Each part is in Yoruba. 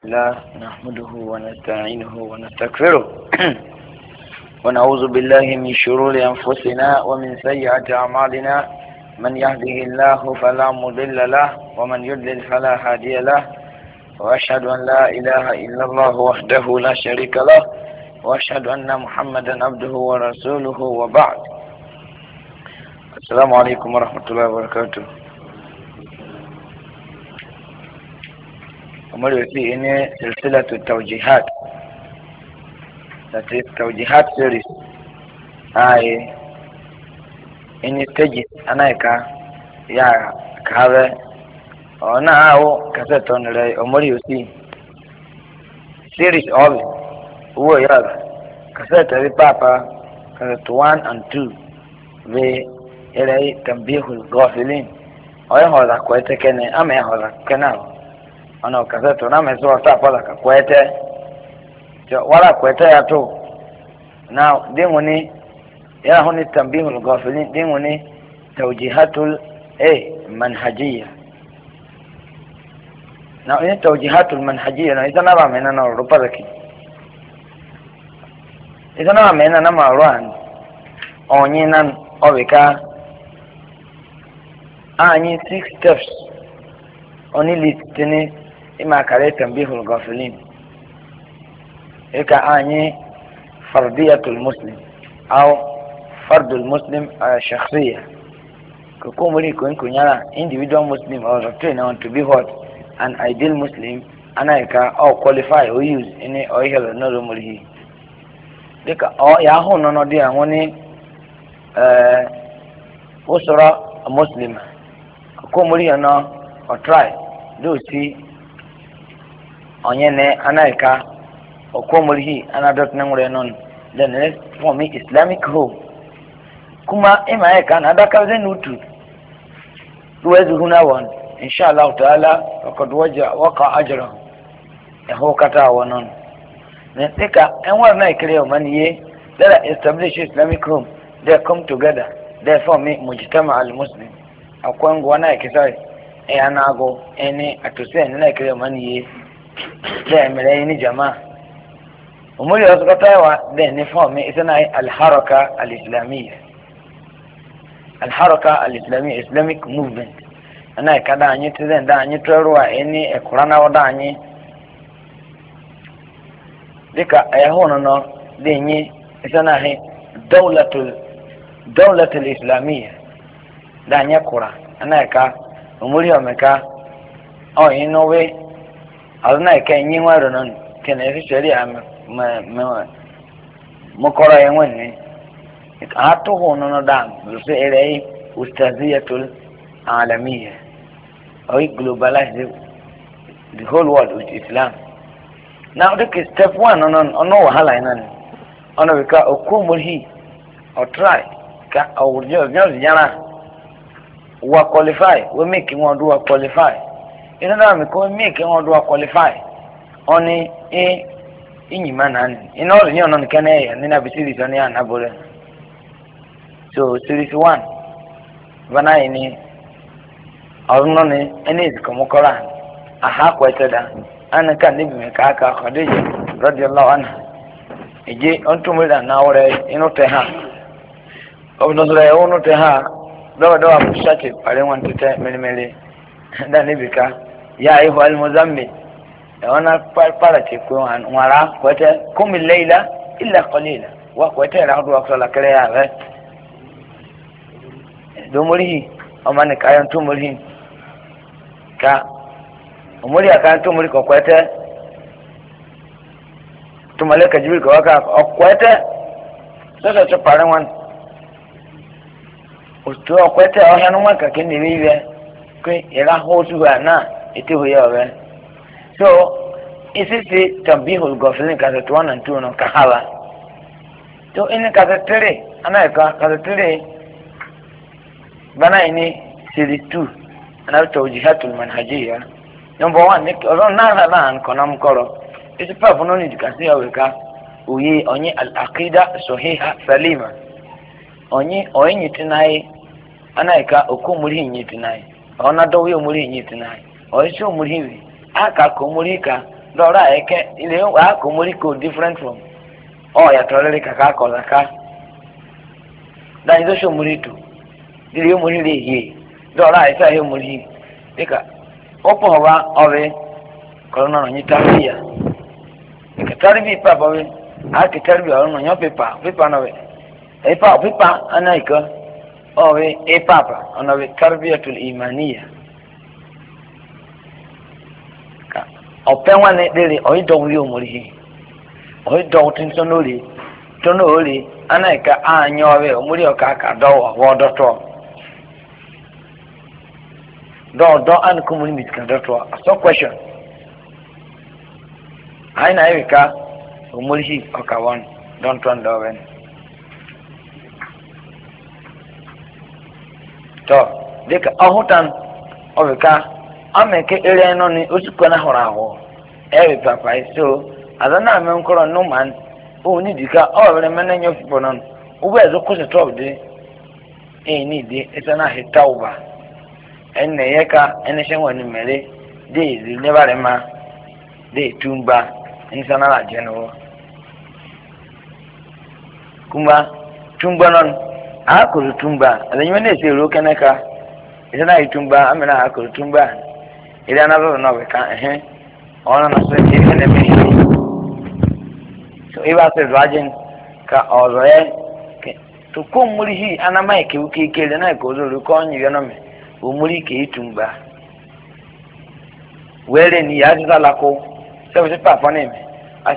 الله نحمده ونستعينه ونستغفره ونعوذ بالله من شرور أنفسنا ومن سيئات أعمالنا من يهده الله فلا مضل له ومن يضلل فلا هادي له وأشهد أن لا إله إلا الله وحده لا شريك له وأشهد أن محمدا عبده ورسوله وبعد. السلام عليكم ورحمة الله وبركاته. ومرة إن سلسلة التوجيهات that is توجيهات series إن stages أنا يا كهذا أنا أو كذا لي ومرة series all هو يا كذا بابا كذا 1 and 2 في إلى تنبيه الغافلين أي هذا كويس كنا أم هذا كنا ana kaseto na meso ata pala ka kwete wala kwete ya to now dinguni ya huni tambihul ghafilin dinguni tawjihatul manhajiyya now ini tawjihatul manhajiyya na itana ba mena na rupa laki itana ba mena na marwan onyinan obika anyi 6 steps oni listini إما كريه تنبيه الغافلين إيكا أني فردية المسلم أو فرد المسلم شخصية كوكو لي كون يلا individual Muslim or train on to be what an ideal Muslim أنا إيكا أو qualify or use إني أو يهلا نور مريه إيكا أو ياهو نو دي أموني أسرة مسلمة كوكو لي أنا or try do see onyene anaika okomurihi anadot nangure non then let's form Islamic home kuma emaika nadaka zenutu tuwezi huna wan inshallah taala wakad waqa ajra ho kata wanon netika enwa na ikire omaniye that establish Islamic home they come together they form mujtama al muslim akwangu wana ikisai anago ene atusen na ikire omaniye ده ملايين جماعة ومولي أصغطاوا ده نفهم إثناء الحركة الإسلامية Islamic movement أنا كذا عني تزين ده عني تروى إني القرآن وده عني ذكا أيهون ده ني إثناء دولة الإسلامية ده عني القرآن أنا كا ومولي أمكا أو إنه azna ka nyi waro non kene fi sharia mo kora yen wonni ato hono no dam so ere ustaziyatul alamiyya or globalize the whole world with Islam. Now the step 1 no wahala inan ono ka okumuri or try ka or just jana wa qualify we make one do qualify ina na me ko make on do qualify oni inyima nan ina o ni ono kan ni na bisiri so ni anabore so series 1 bana ini arno ni ene ko mokora aha kwete da an kan ni me ka Khadija radiyallahu anha eje onto mo da na ore ino te ha obno sura ono te ha do apusate pare wan te mele da ni bika ya ayyuha al-muzammil wana para chiko wala kwete kumil layla illa qalila wa kwete radu wakala kale ya do muri amane kayan to muri ka muri akan to muri ko kwete to malaka jibril ko waka kwete sasa to paran wan usto kwete o hanu maka kini bibe ko era hotu na iti huyawe so isi tambihul ghafilin kaset 1 and 2 no kahala to ini kaset 3 anaika kaset 3 bana ini series 2 ana tawjihatul manhajiyya number 1 nik ron na kona mkoro isi pa fono ni dikasi aweka uyi onye al aqida sahiha salima onye oyin tinai anaika okumuri nyitinai ona do wi omuri nyitinai oisho muhiwi aka ko murika dora eke ile wa ko muri ko different from ya tolere kaka ko zaka dan izo sho muri tu ile yo muri le ye dora isa he muri dika opo wa owe ko no nyi tarbiya ka tarbi pa bawe ake tarbi no nyo pepa no we pepa anaika owe papa ona we tarbiyatul imaniya ọ̀pẹ́ ní lèrè ọ̀yídọ̀wù yóò mọ̀ rí ọ̀yídọ̀wù tí ń tó lórí anáìka ààyàn ọ̀rẹ́ òmùrí ọ̀ka àkàdọ̀wọ̀ àwọn dọ́ọ̀dọ́ ànìkúmùrí mìtìkà dọ́tọ̀ àsọ question àyìn náà ẹ̀ríkà òmùrí ọ̀ka wọn dọ́ntọ́ ndọ́ọ̀rẹ́ tọ́ dịka ọhụtan ọ̀rịka ameke ere no ni osuko na hora ho ewe papa so adana me nkoro no man o ni dika o were mena nyo fipo non o be zo ko se top de ni de etana he tauba enne yeka ene shenwa ni mere de zi ne bare ma de tumba en sana la jeno kuma tumba non a ko tumba adanyo ne se ro kanaka etana itumba amena a ko tumba ile another no we can ona na se ile ne mi so iba se rajin ka oroe ke to ko muri hi ana mai ke uke ke le na ko zo ko nyi yo no me o muri ke itumba wele ni ya zala ko se pa fone me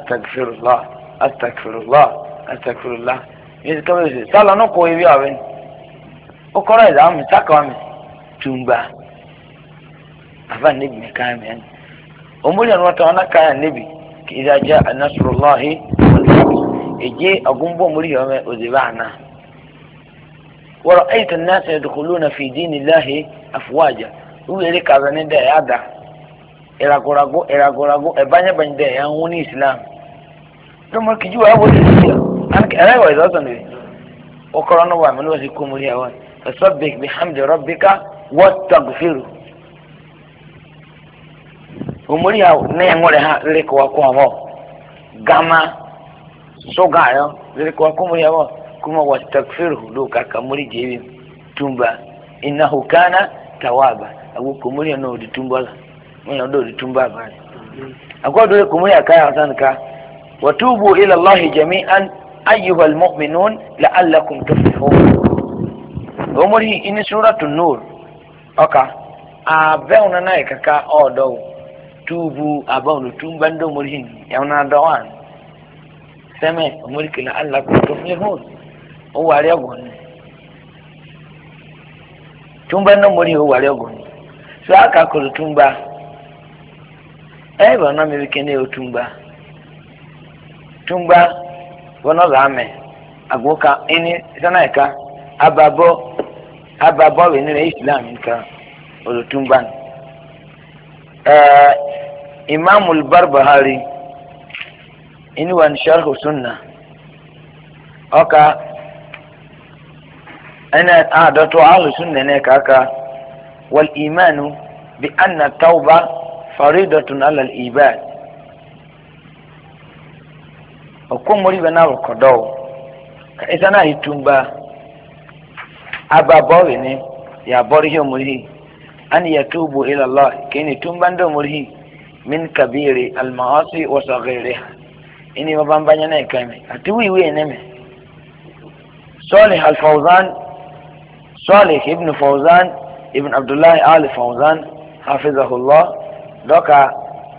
astaghfirullah is ko se sala no ko ibi awen o ko ra da mi saka mi tumba afa nebi mekaa men omuli anwata wana kaya nebi idha jaa nasrullahi eje agumbo omuli yome ozibana wa ra'aita an-nasa yadkhuluna fi dinillahi afwaja uwele kazane da yada eragorago ebanya bande ya huni islam domo kijua abo disia anke arawa izo ne okorono wa manu wasikumuli yawa fasabbih bihamdi rabbika wastaghfiru umuri ya ne ngore ha leko wa kwa ho gama soga yo leko wa kumuri ya kuma wastaghfiruhu do kaka muri jebi tumba innahu kana tawaba agu kumuri no di tumba la do di tumba ba agu do kumuri akaya sanka watubu ila allah jami'an ayyuha almu'minun la'allakum tuflihun umuri in suratul nur aka abeuna na kaka odo tubu abawnu tumbando murhin yauna dawan seme umurki la Allah ko tuflihun o wari agon tumbando muri o wari agon so aka ko tumba bana me kene o tumba wono lame agoka ini sana ka ababo we ni islam ka o tumba imam al-barbahari in wan sharh sunnah oka ana adatu ahli sunnah ne kaka wal iman bi anna tauba faridatun ala al-ibad okumuri bana kodo ka isana hitumba ababo ni ya bori ho muri an yatubu ila Allah kini tumbando muri min kabiri al-maasi wa saghiriha ini mabambanya na kame atiwi we neme Salih al-Fawzan Salih ibn Fawzan ibn Abdullah al-Fawzan hafizahullah doka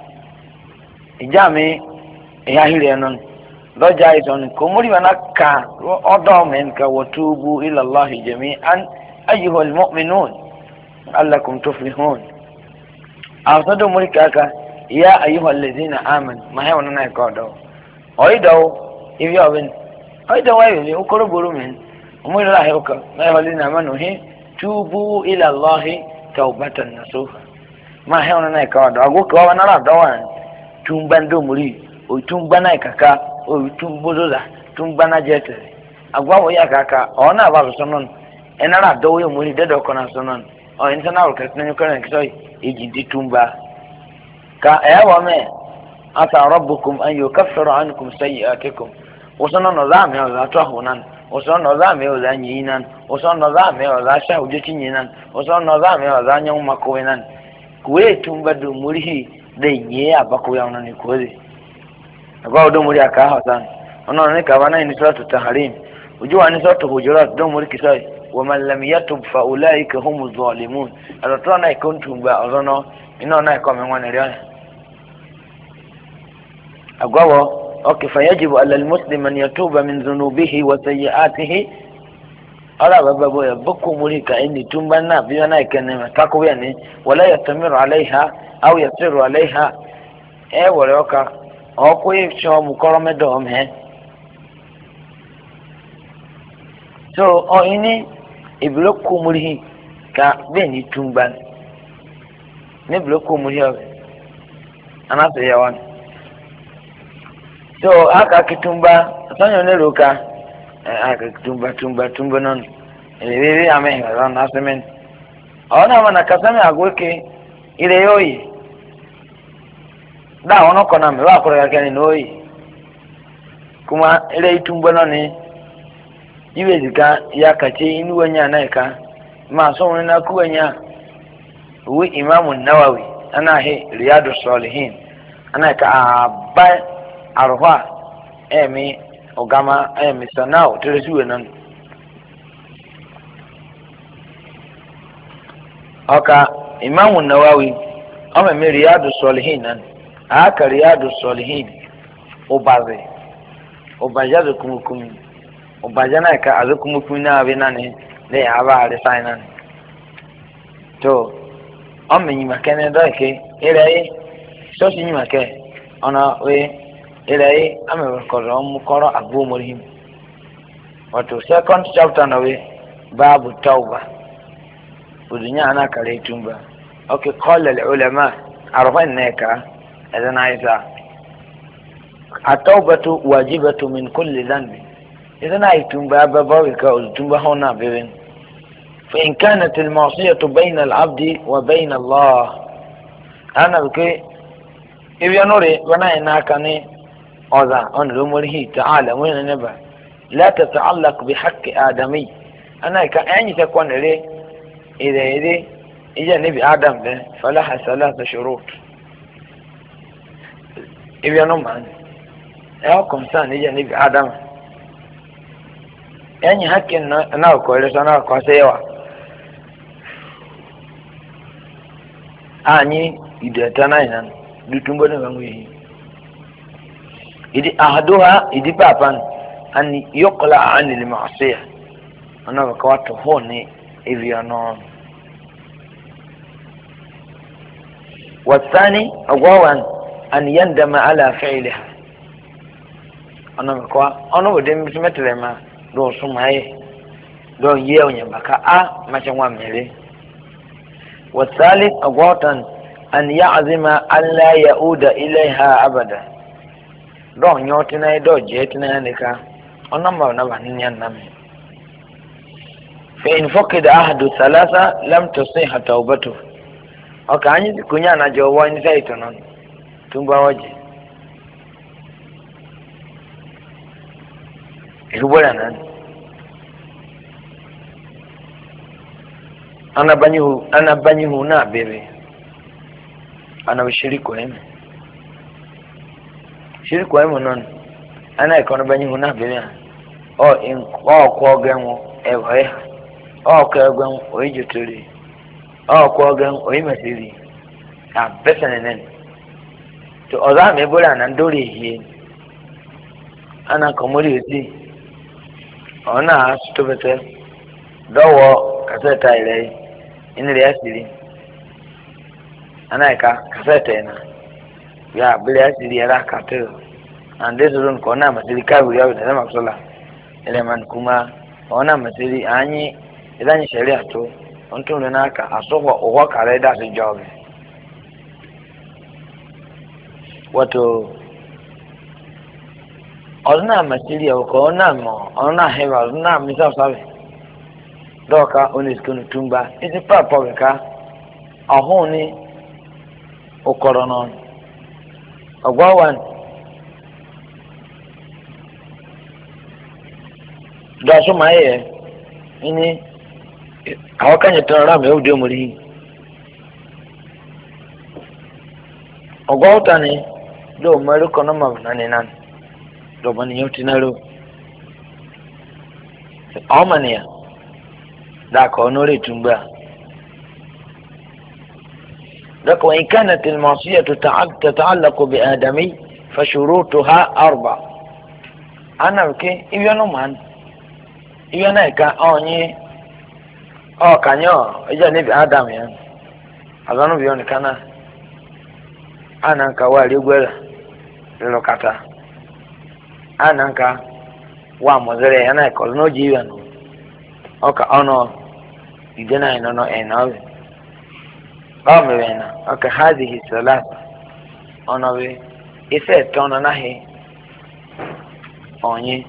ijami ya hirenon doja ison komuri manaka odo men ka watubu ila Allah jami'an ayyuhal mu'minun allakum tuflihun awsadu mulkaka ya ayyuhal ladhina amanu ma haywana na kodo oido if you have oido wayo ukoro buru men umuri la hewka ma ayyuhal ladhina amanu hi tubu ila Allah tawbatan nasuha ma haywana na kodo aguko wana la dawan tumbando muri o tumbana kaka o tumbola tumbana jete agwa ya kaka ona ba sonon enara do yo muri dedo kona sonon o insana o kasne ko kan kiso ejidi tumba ka ewa me asa rabbukum an yukaffira ankum sayyi'atikum osono no za me o za to hunan osono no za me o za nyinan osono no za me o za sha ujechi nyinan osono no za me o za nyu makowinan kuwe tumba du murihi de nye abako ya onani kuwe agwa do muri aka hasan ono ne ka bana ni suratu tahrim ujua ni suratu hujurat do muri kisai wa man lam yatub fa ulaika humuz zalimun alotona ikontumba orono ino na ko me ngwane riya agwa okay fayajibu ala almuslim an yatuba min dhunubihi wa sayyi'atihi ala babu ya buku muri ka indi tumba na biyo na ikene tako yani wala yastamiru alaiha au yasiru alaiha wale oka okwe cho mukorome do me so o ini ibloku muri ka beni tumba ne bloku muri ana se yawan so aka kitumba sanyo ne roka aka tumba non ewe ame ran asemen ona mana kasame agweke ile yoyi da ono kona me wa kore yakani noyi kuma ile itumba non iwe zika ya kace inu wanya naika ma so wani na kuwanya wi imamu nawawi ana he riyadus salihin ana ka ba arwa emi ogama emi sanao teresuwe nan oka imamu nawawi ama me riyadus salihin nan aka riyadus salihin obajaze kumukumi obajana ka azukumukumi na abinane le aba resignan to amenyi makene doke ere so sinyi make ona we ere ame mukoro abu murhim wato second chapter na we babu tauba udunya ana kare tumba okay qala al ulama arfan naka idan aisa at-taubatu wajibatu min kulli dhanbi idan ay tumba babawi ka tumba hona beben فإن كانت المعصية بين العبد وبين الله أنا بكي إذا نوري وانا إناكني أذا أنرمره تعالى وين نبع لا تتعلق بحق آدمي أنا كأني تكون لي إذا إذا نبي آدم به فلها 3 شروط إذا نمان أوكم سان إذا نبي آدم يعني حق أنا أقول أنا أقول anyi idetana inan dutumbo ne bangwe idi ahaduha idi papan an yuqla an al ma'siyah ana wakati hone ivyono والثاني أقوى أن يندم على فعلها أنا بقى أنا بدي مثل ما دو سمعي دو يوم بقى ما شو عمله والثالث أقوى أن يعزم أن لا يعود إليها أبدا دو نيوتنا دو جيتنا نكا أنا ما نبغى نعمل فإن فقد أحد 3 لم تصح توبته أكاني كنيا نجوا إن سايتنا تنبأ وجه يقولنا أنا بنيه نا بيبي أنا بشريك وهم شريك وهم نون أنا يكون بنيه نا بيبي أو إن أو كوجن إيه أو كوجن ويجتري أو كوجن ويمسيري أبسنن to ọzọ mi bụrụ na ndori ihe ana komori ezi ọ na-asụtụbete dọwọ kaseta ire iniri asiri anaghịka kaseta na ya bili asiri ya raka teo and this room ka ọ na-amasịrị kabiri ya wụda zama sola eleman kuma ọ na-amasịrị anyị ịdanye shari atọ ntụrụ n'aka asụkwọ ụgwọ kara ịdasị jọgị wato ọdún àmàtìrì ọkọ ọdún àmọ ọdún àhẹwà ọdún àmì sáfàwẹ dọọka onísìkònù túnba títí pàpọ kẹka ọhún ní ọkọrọ náà ogwawan da so maye ini awakanye tora me odi omuri ogwawtani do maru kono mabnani nan do mani yotinaro amania da ko nore tumba لك وإن كانت المعصية تتعلق بآدمي فشروطها 4 أنا بكي إذا نمان إذا نايكا أوني أو كانيو إذا نبي آدم يعني أظن بيوني كان أنا كوالي يقول للوكاتا أنا كا واموزري أنا كول نو جيوان أو كأونو إذا نو إنو أمرنا هذه الثلاثة أنا بي إفت أنا نهي أني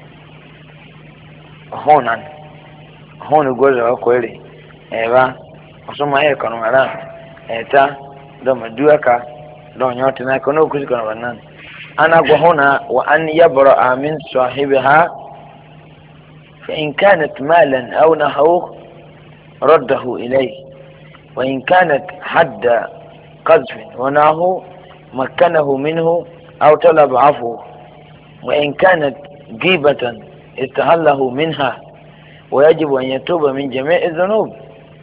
هون يقول أقولي إيوه أسمع إيه كانوا مران إتا دوم دوكا دون يوتنا كانوا كذي كانوا مران أنا هنا وأن يبرأ من صاحبها فإن كانت مالا أو نحوه رده إليه وإن كانت حد قذف وناه مكنه منه أو طلب عفوه وإن كانت جيبة استهله منها ويجب أن يتوب من جميع الذنوب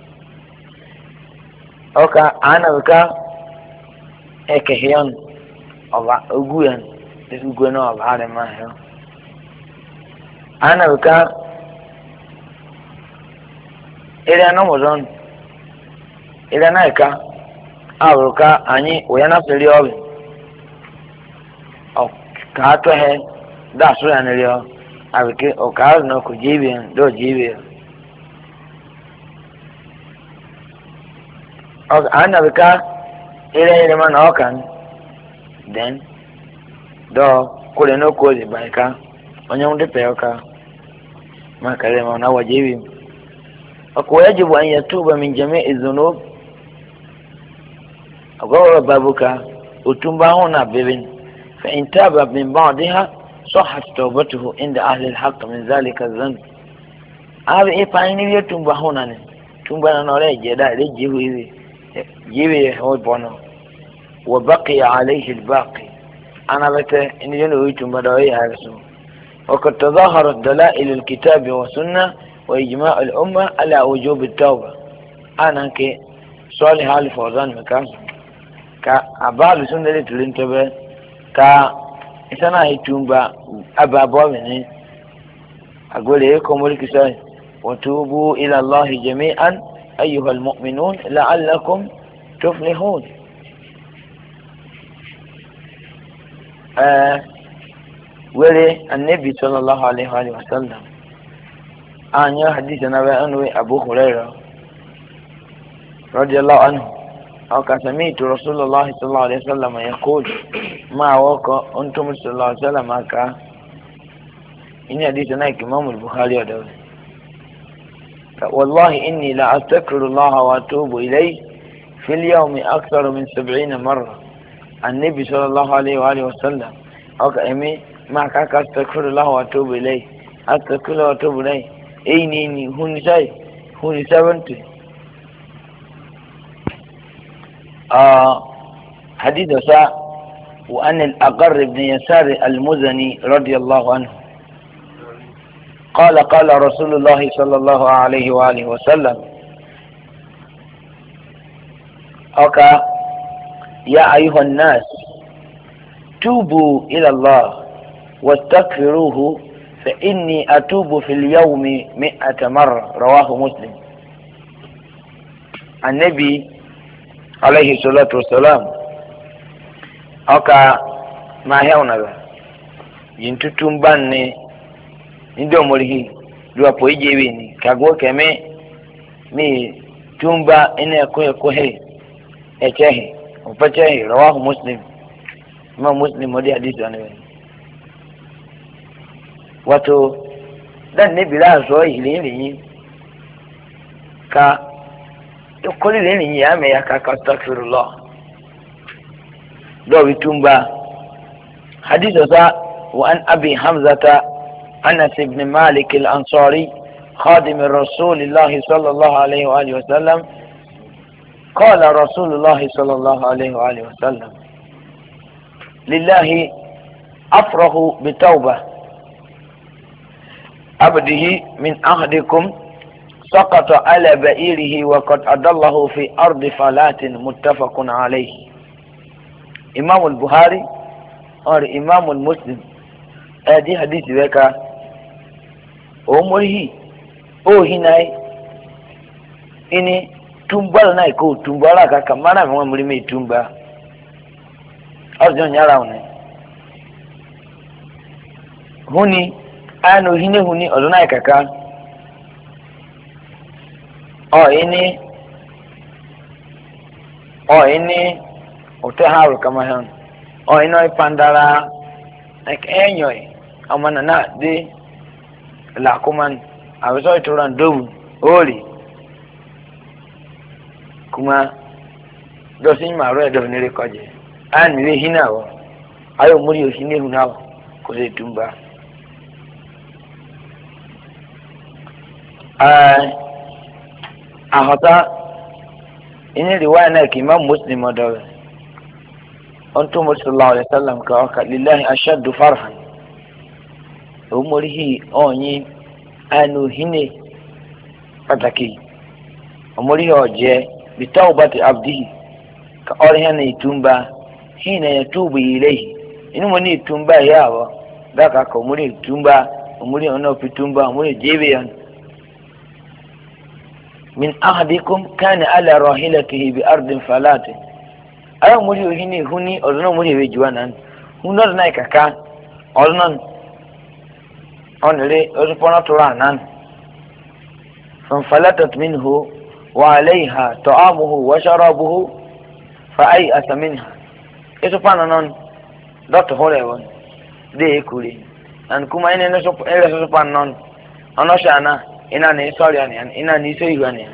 أوكا أنا بكا إكهيان أو أقويان تقولون أو عالم ما هي أنا بكا إلى نموذج إذا نايكا أوروكا أني ويانا سليوبي أو كاتوه دا سوى نليو أبكي أو كاز نوكو جيبين دو جيبين أو أنا بكا إلى من أوكان then دو كل نوكو زي بايكا ونيوم دي بيوكا ما كلمة نوا جيبين أكو يجب أن يتوب من جميع الذنوب أقول بابك وتنبه هنا بابن فإن تاب من بعضها صحت توبته عند أهل الحق من ذلك الذنب هذا إيه فايني يتنبه هنا تنبه نوري جدا جيبه هو بانو وبقي عليه الباقي أنا بتا إن ينو يتنبه دوئي هرسو وقد تظاهرت دلائل الكتاب والسنة وإجماع الأمة على وجوب التوبة أنا كي صالح الفوزان مكاسب ka abalu sun da tulin tobe ka isana hitumba ababo ne agole ko mulki sai wa tubu ila Allah jami'an ayyuha almu'minun la'allakum tuflihun wele annabi sallallahu alaihi wa sallam anya hadith na wa anwi abu hurairah radiyallahu anhu أو كسميت رسول الله صلى الله عليه وسلم يقول ما وقع أنتم صلى الله عليه وسلم أكا إن حديث نايك إمام البخاري ودوله والله إني لا أستغفر الله وأتوب إليه في اليوم أكثر من 70 مرة النبي صلى الله عليه وآله وسلم أو كأمي ما كاك أستغفر الله وأتوب إليه أستغفر الله وأتوب إليه إيني هوني شيء هوني 70 حديث ساء وأن الأقر بن يسار المزني رضي الله عنه قال رسول الله صلى الله عليه وآله وسلم أوكا يا أيها الناس توبوا إلى الله واستغفروه فإني أتوب في اليوم 100 مرة رواه مسلم النبي عليه الصلاة والسلام أوكا ما هيونا ينتتم باني ndo murihi dua po ijewe ni kagwo keme mi tumba ene ko he echehe upachehe rawahu muslim ma muslim modi hadisi anawe wato dan ne bila so ile ni ka to koli le ni ya me ya ka astaghfirullah do bitumba حديث وعن أبي حمزة أنس بن مالك الأنصاري خادم رسول الله صلى الله عليه وآله وسلم قال رسول الله صلى الله عليه وآله وسلم لله أفره بتوبة عبده من أحدكم سقط على بئيره وقد أضله في أرض فلات متفق عليه. إمام البخاري اور إمام المسلم هذه حديث ذكر أمره أو هناي إني tumbal na iko tumbala kaka mana mwa mlime tumba azo nyara one huni ano hine huni odona kaka ini ote haru kama han ino ipandara like enyoy amana na de la kuman awezo ituran dobu oli kuma dosin maro do nire koje an le hinawo ayo muri o hine hunawo ko se tumba ahota ini riwaya na Imam Muslim adawe antum sallallahu alaihi wasallam ka lillahi ashaddu farhan umurihi onyi anu hine pataki umurihi oje bitawbati abdihi ka orihana itumba hina yatubu ilayhi inu moni itumba yawo daka ko muri itumba umuri ono pitumba umuri jebeyan من أحدكم كان على راحلته بأرض فلات أي مريو هني أرنا مريو بجوانا هنر نايكا كان أرنا أنري أرفنا ترانا فانفلتت منه وعليها طعامه وشرابه فأيأس منها إسفانا نون دوت هوليون دي كولي أنكما إني نسفانا نون أنوشانا ina ni sorry yani ina ni sai yani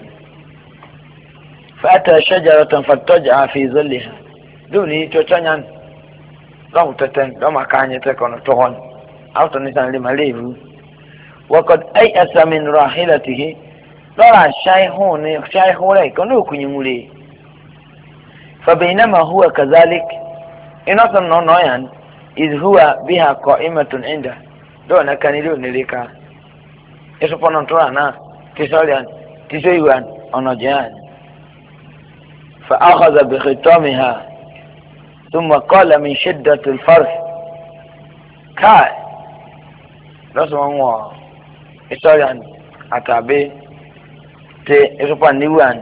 fata shajaratan fattaja fi zillaha duni to tanyan rawu tatan do makanye te kono to hon auto ni san le malevu wa qad ayasa min rahilatihi la shayhun kono kunyumule fa bainama huwa kadhalik inatan no yan iz huwa biha qa'imatun inda do na kanilu nilika eso ponon torana tisalian tisayuan onojan fa akhadha bi khitamiha thumma qala min shiddati al-farh kai raswa isalian atabe te eso paniwan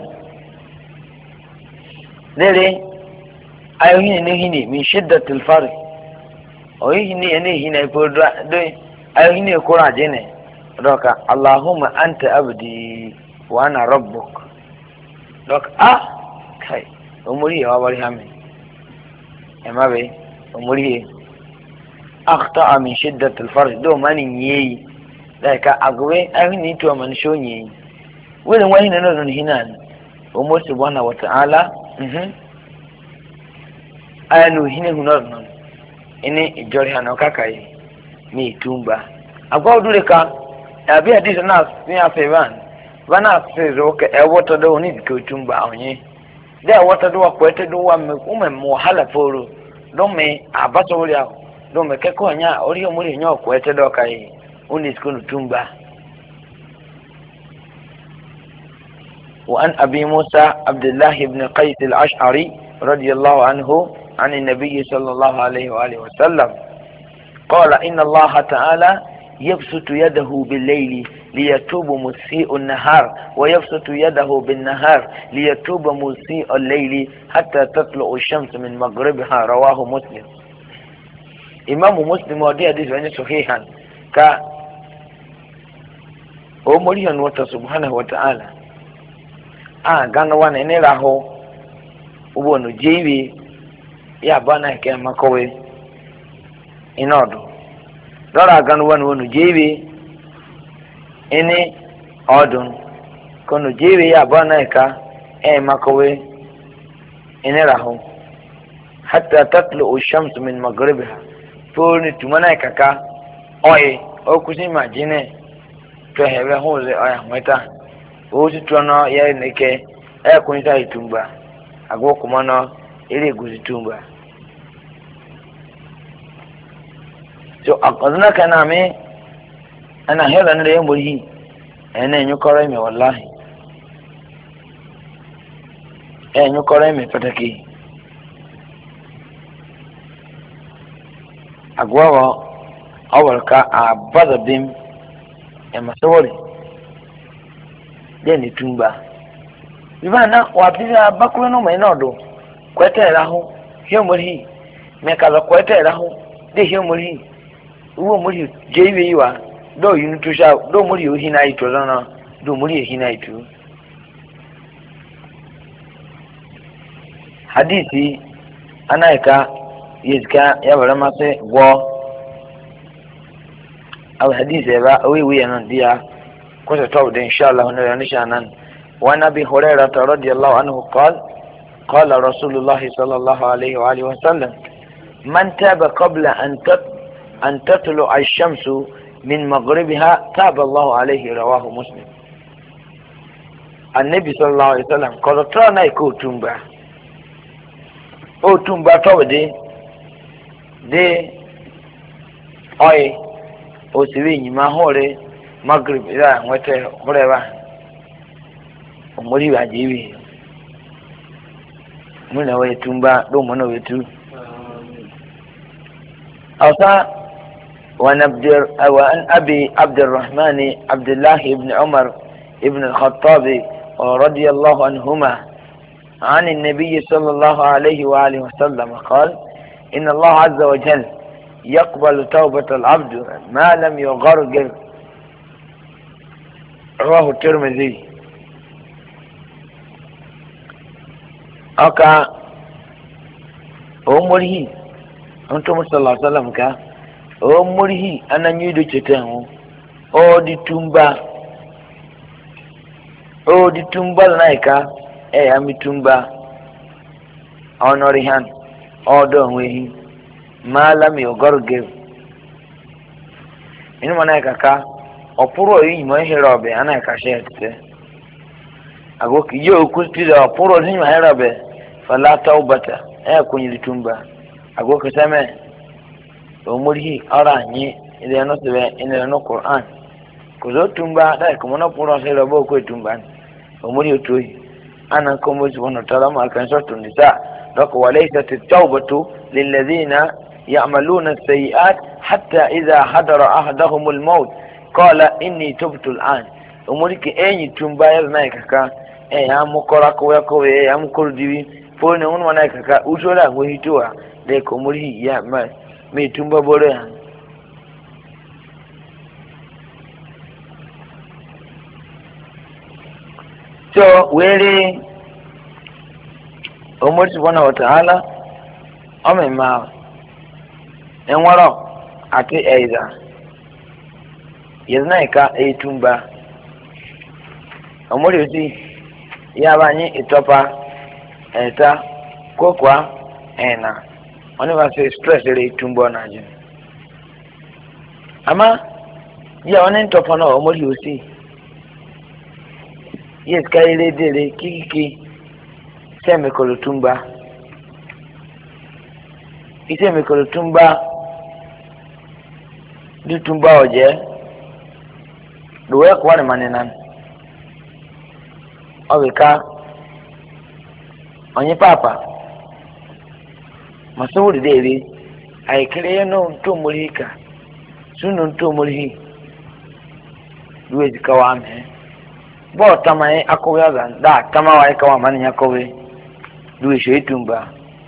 dele ayo hini min shiddati al-farh o hini ene hina podra do ayo hini ko rajene doka Allahumma anta abdi wa ana rabbuk doka kai umuri ya wari hami emabe umuri akhta min shiddat al-farj do mani yi daika agwe ahini to man shonyi wurin wani nan hinan umur subhanahu wa ta'ala anu hine hunar non ini jori hano kakai mi tumba agwa udureka abi hadith na ni afevan bana fezo ke water do ni ko tumba onye de water do ko ete do wa me ume mo hala foro do me abato ori a do me ke ko nya ori omuri nya ko ete do kai uni skunu tumba wa an abi musa abdullah ibn qais al-ash'ari radiyallahu anhu عن النبي صلى الله عليه وآله وسلم قال إن الله تعالى يبسط يده بالليل ليتوب مسيء النهار ويبسط يده بالنهار ليتوب مسيء الليل حتى تطلع الشمس من مغربها رواه مسلم. إمام مسلم ودي حديث عن صحيحا ك أمريان وتا سبحانه وتعالى كان وانا نراهو وبونو جيبي يا بانا كما كوي إنادو lọ́ra ganu wọn wọnú jéèwé ẹni ọdún kọnù jéèwé yà bọ́ náà ká ẹ̀ makọ̀wé ẹni ràhùn hàtà tàtúlù òṣàmùsù min magrebiha foni tumana kaka oyi okusi majine to hebe hole oya mweta osi tuano ya neke kunita itumba agwo kumano ile guzitumba so akaduna kana me ana hela nile yomuri ene nyukora me wallahi nyukora me pataki agwa awalka abadabim masawari deni tumba ibana wapiza bakulu no menodo kwetera ho hyomuri mekaza kwetera ho de hyomuri uwo muri jeiwe yiwa do yunutusha do muri ohina ito na do muri ehina ito hadithi anaika yezka ya barama se go au hadithi ba wiwi anan dia ko ta tawo de inshallah na nishanan wa nabi hurairah radhiyallahu anhu qala rasulullah sallallahu alaihi wa alihi wa sallam man taba qabla an tatlu ash-shamsu min maghribiha taba Allah alayhi rawahu muslim annabi sallallahu alaihi wasallam ko to na ko tumba o tumba to de oy o siwi nyima hore maghrib ira nwete hore ba o mori ba jiwi muna we tumba do mona wetu awsa وعن أبي عبد الرحمن عبد الله بن عمر بن الخطاب رضي الله عنهما عن النبي صلى الله عليه وآله وسلم قال إن الله عز وجل يقبل توبة العبد ما لم يغرغر رواه الترمذي أكا أمره أنتم صلى الله عليه وسلم كا o murihi ananyido chetengu o ditumba naika amitumba onorihan odo nwehi malam yogorge inu manaika ka opuro yi mo herobe anaika shete agoki yo kustira opuro ni mo herobe fala taubata kunyitumba agoki same omurihi ara nyi ile no sebe ile no Qur'an kuzo tumba dai kuma no puro se robo ko tumba omuri otoi ana komo subhanahu wa ta'ala ma kan sotu nisa dako walaysat at-tawbatu lil ladina ya'maluna as-sayyi'at hatta idha hadara ahaduhum al-maut qala inni tubtu al-an omuri ke enyi tumba ya na kaka ya mukora ko ya ko ya mukuru diwi fo ne won wana kaka ujola ngo hitoa de ko muri ya ma me tumba bore so wele Umar subhanahu wa ta'ala ome ma enwaro ati eiza yezna ka tumba Umar yusi ya banyi itopa eta kokwa ena oni va se stress le tumbo na je ama ya oni itopa no Umar yusi yes kaile dele kiki seme kolotumba iseme kolotumba du tumba oje duwe kwa ni manenan obika onye papa masuri devi ai kire no ntomulika sunu ntomulhi duwe zikawame bo tamaye akowe da tamawa ikawa mani yakowe duwe shetumba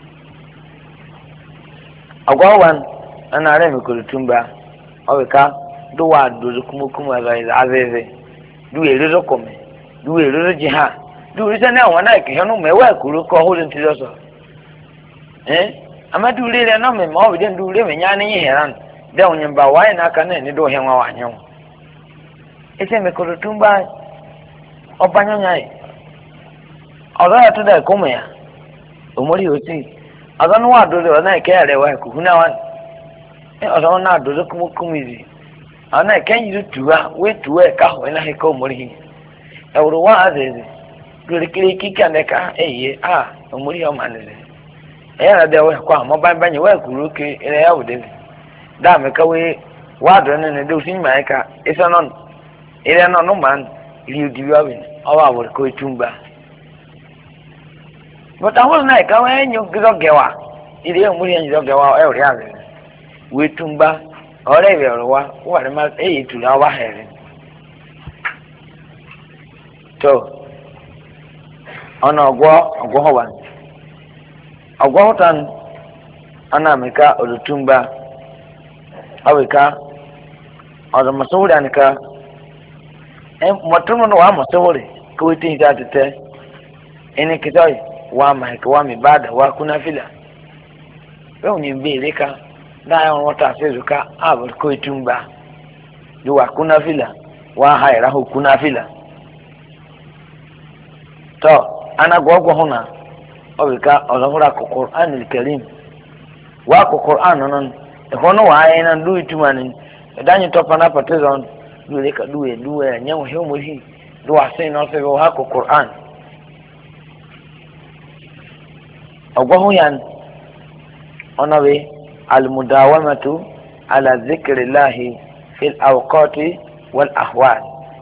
agwawan ana re mi kulutumba obika duwa dozu kumukumu azeze duwe rezo kome duwe rezo jiha duwe sana wana ke hanu mewa kulu ko holin tizoso ama duwe le no me ma obi den duwe me nyane yi heran de onyemba wai na aka na ni do henwa wanyo ese me kulutumba ọbanyanya ọzọ ya tụda ekume ya omori oti ọzọ nwa adodo ọ na-eke ya rewa ekuhu na wan ọ̀sán náà dòdò kúmukúmizi àwọn náà kẹ́yìn tó tùwá wé tùwá ẹ̀ka hàn ẹ̀ náà ẹ̀ka òmòrì yìí ẹ̀wòrò wá àzẹ̀zẹ̀ kiri kíkà nẹ́ka ẹ̀yẹ òmòrì yìí ọmọ ànẹ̀lẹ̀ ẹ̀yẹ́ rẹ̀ dẹ̀ wẹ̀ kọ́ àmọ́ báyìí wẹ̀ kúrú ké ẹ̀rẹ̀ yà wò dẹ́bi dáàmì káwé wàdùn nínú ẹ̀dẹ́ òsì nyìmá ẹ̀ka ẹ̀sẹ̀ náà ẹ̀rẹ̀ náà ọ̀nùmá rí odi wáwìn ọwọ́ àwòrán kó etumba bọ̀tà àwọn náà ẹ̀ka wọ́n ẹ̀yìn gẹ́gẹ́wà ìdí òmòrì yẹn gẹ́gẹ́wà ẹ̀rẹ̀ àzẹ̀ wé tumba ọ̀rẹ́ ìbẹ̀rù wa wà ní ma èyí tùlọ̀ wá hẹ̀rẹ̀ tó ọ̀nà ọ̀gbọ́ hàn ọ̀gbọ́ hàn ọ̀nà àmìká ọ̀dọ̀túnba ọ̀wìká ọ̀dọ̀mọ̀sọ́wọ́rẹ́ àníká mọ̀túnmọ̀ náà wà mọ̀sọ́wọ́rẹ́ kí wọ́n ti ń ta tẹ́tẹ́ ẹni kìtọ́ wà máìkì wà mí báàdà wà kúnáfìlà bẹ́ẹ̀ ni béèrè ká dáhà wọn ta ṣe zuka ààbò kó ìtúngba yóò wà kúnáfìlà wà á ha ìráhù kúnáfìlà tọ́ anagbọ́gbọ́ hùnà ọ̀bìká ọ̀dọ́fúnra kòkòrò ánìlì wà kòkòrò ànánà ẹ̀kọ́ náà wà á yẹn náà lóyè túmọ̀ ni ẹ̀dáyìn tọ́ paná pàtẹ́sán lóye ká lóye ẹ̀yẹ́wò hẹ́ ọmọ yìí ló wà sẹ́yìn náà sẹ́yìn wà kòkòrò àn ọgbọ́n yàn ọ̀nà wẹ̀ المداومة على ذكر الله في الأوقات والأحوال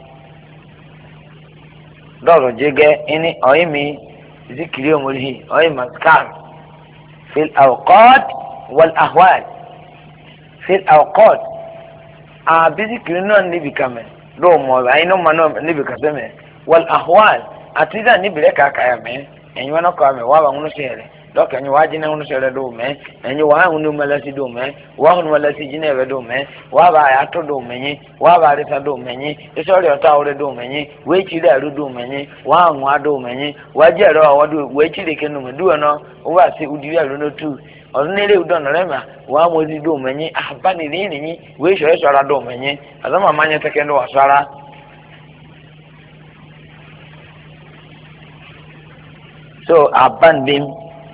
دورو جيجي إني أويمي ذكر يوم الهي أويمي أذكار في الأوقات والأحوال في الأوقات بذكر نون نبي كمان دو مو أينو ما نبي كسمه والأحوال أتيدا نبي لك كايامه أني وانا كامه وابا منوسيره dɔkɛ nyi waa jina ŋunu sɛrɛ do mɛ ɛnyi waa ŋunu malasi do mɛ waa ŋunu malasi jina yɛrɛ do mɛ waa ba ayato do mɛ nyi waa ba arisa do mɛ nyi esɔri ɔta awore do mɛ nyi wee tsi ɛru do mɛ nyi waa ŋua do mɛ nyi waa dzi ɛrɛ ɔwɔ do wee tsi ɖeke no mɛ du yɛ nɔ wo ba se udi ɛru no tu ɔdun ne le wu dɔn nɔrɛ ma waa mozi do mɛ nyi aba ne le ne nyi wee sɔ esɔra do mɛ nyi azɔma ma nyɛ tɛkɛ do wa sɔra. So abandim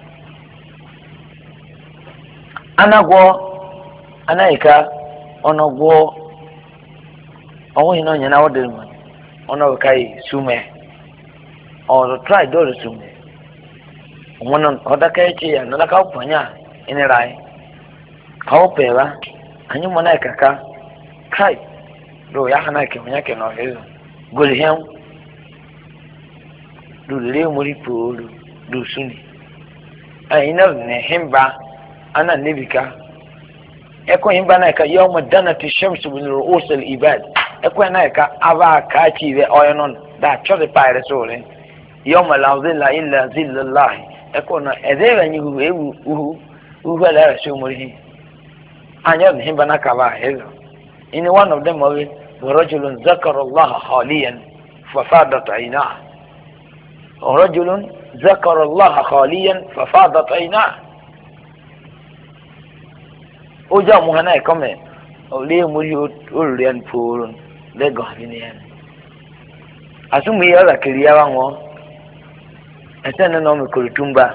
anagwọ anaghịka ọnọgwọ ọnwụghị na onye na ọdịrị mma ọnọgwụka yi sume ọrụ try dọrọ sume ọmụnụ ọdaka echi ya n'ọdaka ọpụnya ịnịra anyị ka ọ pịara anyị mụ na ịkaka kai do ya ha na ike onye ke n'ọhịa goli hem lulere mori polu do suni anyị na himba ana nebika eko himba na ka yawma danati shamsu min ru'us al ibad eko na ka aba ka chi be oyonon da chode paire sore yawma la zilla illa zillallah eko na edeba nyi hu ewu uhu la rasu murihi anya himba na ka ba hezo in one of them wa rajulun zakara allah khaliyan fa fadat ayna rajulun zakara allah khaliyan fa fadat ayna ojú àwọn ọmọ náà kọ́mẹ̀ ọ̀lẹ́ mórí olùrí ẹni fòrò lẹ́gàn àbínú yẹn. àsùnmù yìí ọ̀rọ̀ kiri yá wọn ẹsẹ̀ nínú ọmọ ìkòrò tó ń bá.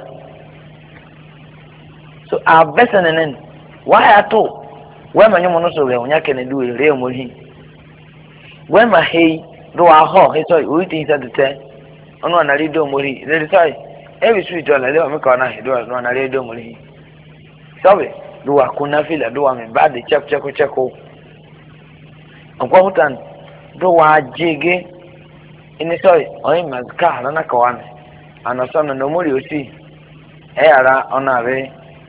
so àbẹ́sẹ̀ nínú wáyà tó wẹ́n mà nyọ́mọ́ sọ̀rọ̀ ẹ̀wọ̀n yá kẹ́ni dùn èrè mórí. wẹ́n mà hẹ́yì ló wà họ́ ẹ̀sọ́ orí ti sẹ́ tẹ́tẹ́ ọ̀nà ànárí dùn mórí lẹ́dí sọ́ọ̀yì ẹ̀bí sùwìtì ọ̀là lẹ́wọ̀n mi kọ́ náà ẹ̀dọ́ ànárí dùn mórí. sọ́ọ̀bì duwa kunafila duwa min baadi cheko ọgbọ hutan duwa jege ini sọrọ ọyìn mazika alana kọwani anasọnà nomori osi ẹyàrá ọ̀nà rẹ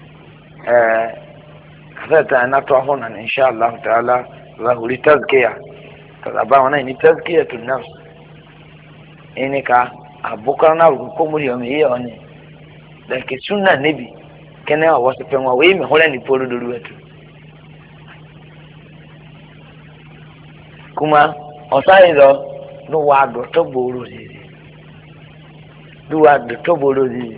kàfẹ́tà ẹnatọ́ ahọ́nà inṣàlá ta'ala rahuri tazkiya kàtàbá wọn náà ní tazkiya tó nafs ẹni ká àbúkọ́ náà rò kó mórí ọmọ yìí ọ̀nì lẹ́kẹ̀ súnà níbi kene wa wasu penwa we me hola ni polo do wetu kuma osaido no wa do to boro zizi do wa do to boro zizi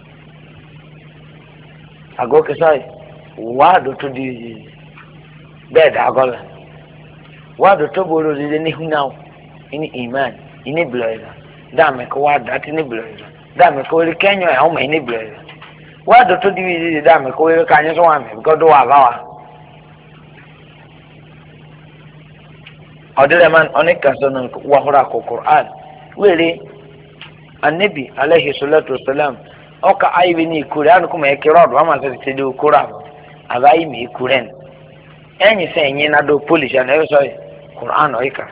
ago ke sai wa do to di zizi be da gola wa do to boro zizi ni hunao ini iman ini bloida da me ko wa da ti ni bloida da me ko ri kenyo ya o me ni bloida wa do to di dame ko we ka nyi so wa me ko do wa ba wa odire man onika sono wa hora ko Qur'an wele annabi alayhi salatu wassalam oka aibi ni Qur'an kuma ekirod wa ma se tidu Qur'an abai mi Qur'an enyi se enyi na do polish na so Qur'an oika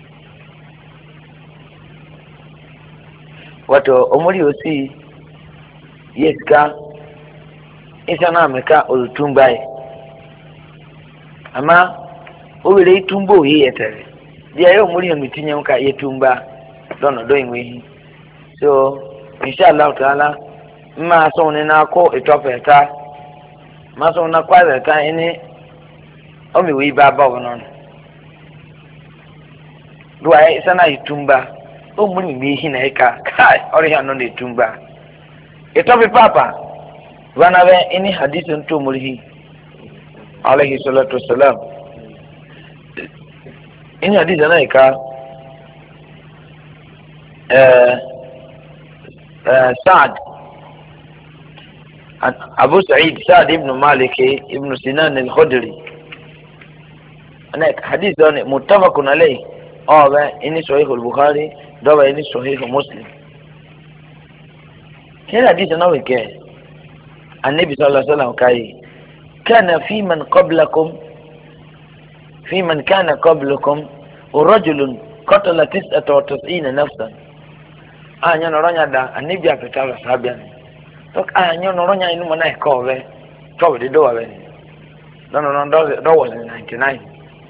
wato omuri osi yeska isana ameka olutumbai ama o were itumbo hi yetere dia yo muri mitinye nka yetumba dono do inwe so inshallah taala ma so ni na ko etopeta ma so na kwa ta ini o mi wi baba wono do ai sana itumba o muri mi hi na eka kai ori ha no ni itumba etopi papa wana we ini hadisi nto muri alayhi salatu wassalam ini hadisi anaika Sa'd Abu Sa'id Sa'd ibn Malik ibn Sinan al-Khudri anaika hadisi ni muttafaqun alayhi awa ini sahih al-Bukhari dawa ini sahih Muslim kila hadisi naweke النبي صلى الله عليه وسلم كاي كان في من كان قبلكم ورجل قتل 99 نفسا انيا نورانيا دا النبي افتاوا صحابيان توك انيا نورانيا انو منا كوبه تو دي دو وابن no was 99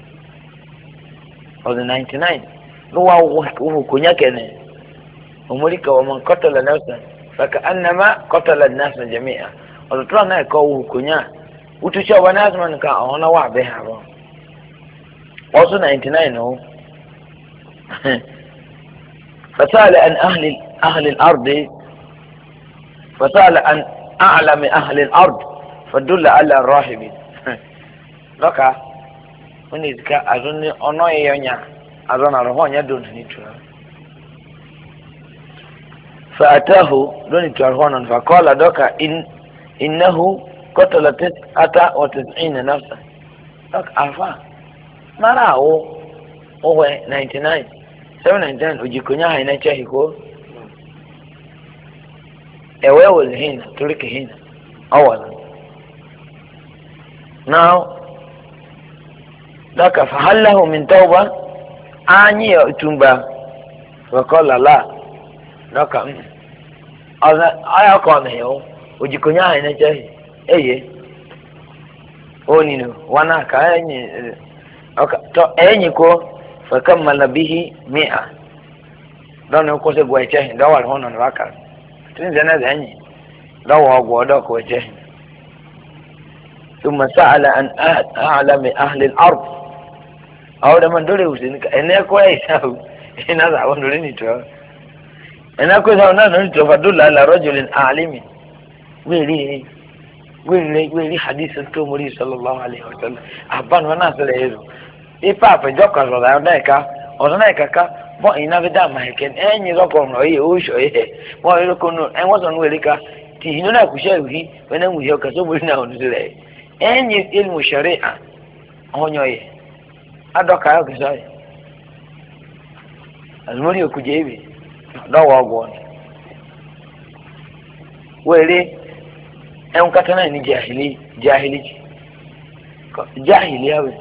was 99 no wa kunya kene umulika wa man qatala nafsan فكأنما قتل الناس جميعا ọ̀tọ̀tọ̀ náà ẹ̀kọ́ wù kúnyà wùtúṣe ọba náà sọ̀rọ̀ nìkan àwọn náà wà bẹ́ẹ̀ àbọ̀ ọ̀sùn 99 o فسأل عن أهل الأرض فسأل عن أعلم أهل الأرض فدل على الراهبين لك من إذا أظن أنو يونيا أظن أروح يدون نيتوا فأتاه دون تارهون فقال دوكا إنه قتل 99 نفسا لك أفا ما رأوا هو 99 799 ujikunya haina chahiko ewe was hina tulike hina awala now daka fahallahu min tauba anyi ya utumba wakala la daka aya kone yo ujikunya haina chahi eye onino wana ka enyi to enyi ko فكمل به 100 دون يكون سبويته دور هون نراكا تنزل ذهني دور غودك وجه ثم سأل عن أعلم أهل الأرض أو لما ندري وسنك أنا كويس أو هنا ذا وندريني تو أنا كويس أو نحن فدل على رجل عالم ويلي حديث التومري صلى الله عليه وسلم أبان وناس له ipa pejoka so da neka oneka ka bo ina vida maheken enyi loko no ye usho ye bo ile kono en waso no elika ti hino na kusha wi wena mu yo ka so muri na onu dire enyi ilmu sharia onyo ye adoka yo kisa ye azmuri okuje ibi do wa gwo wele en katana ni jahili yawe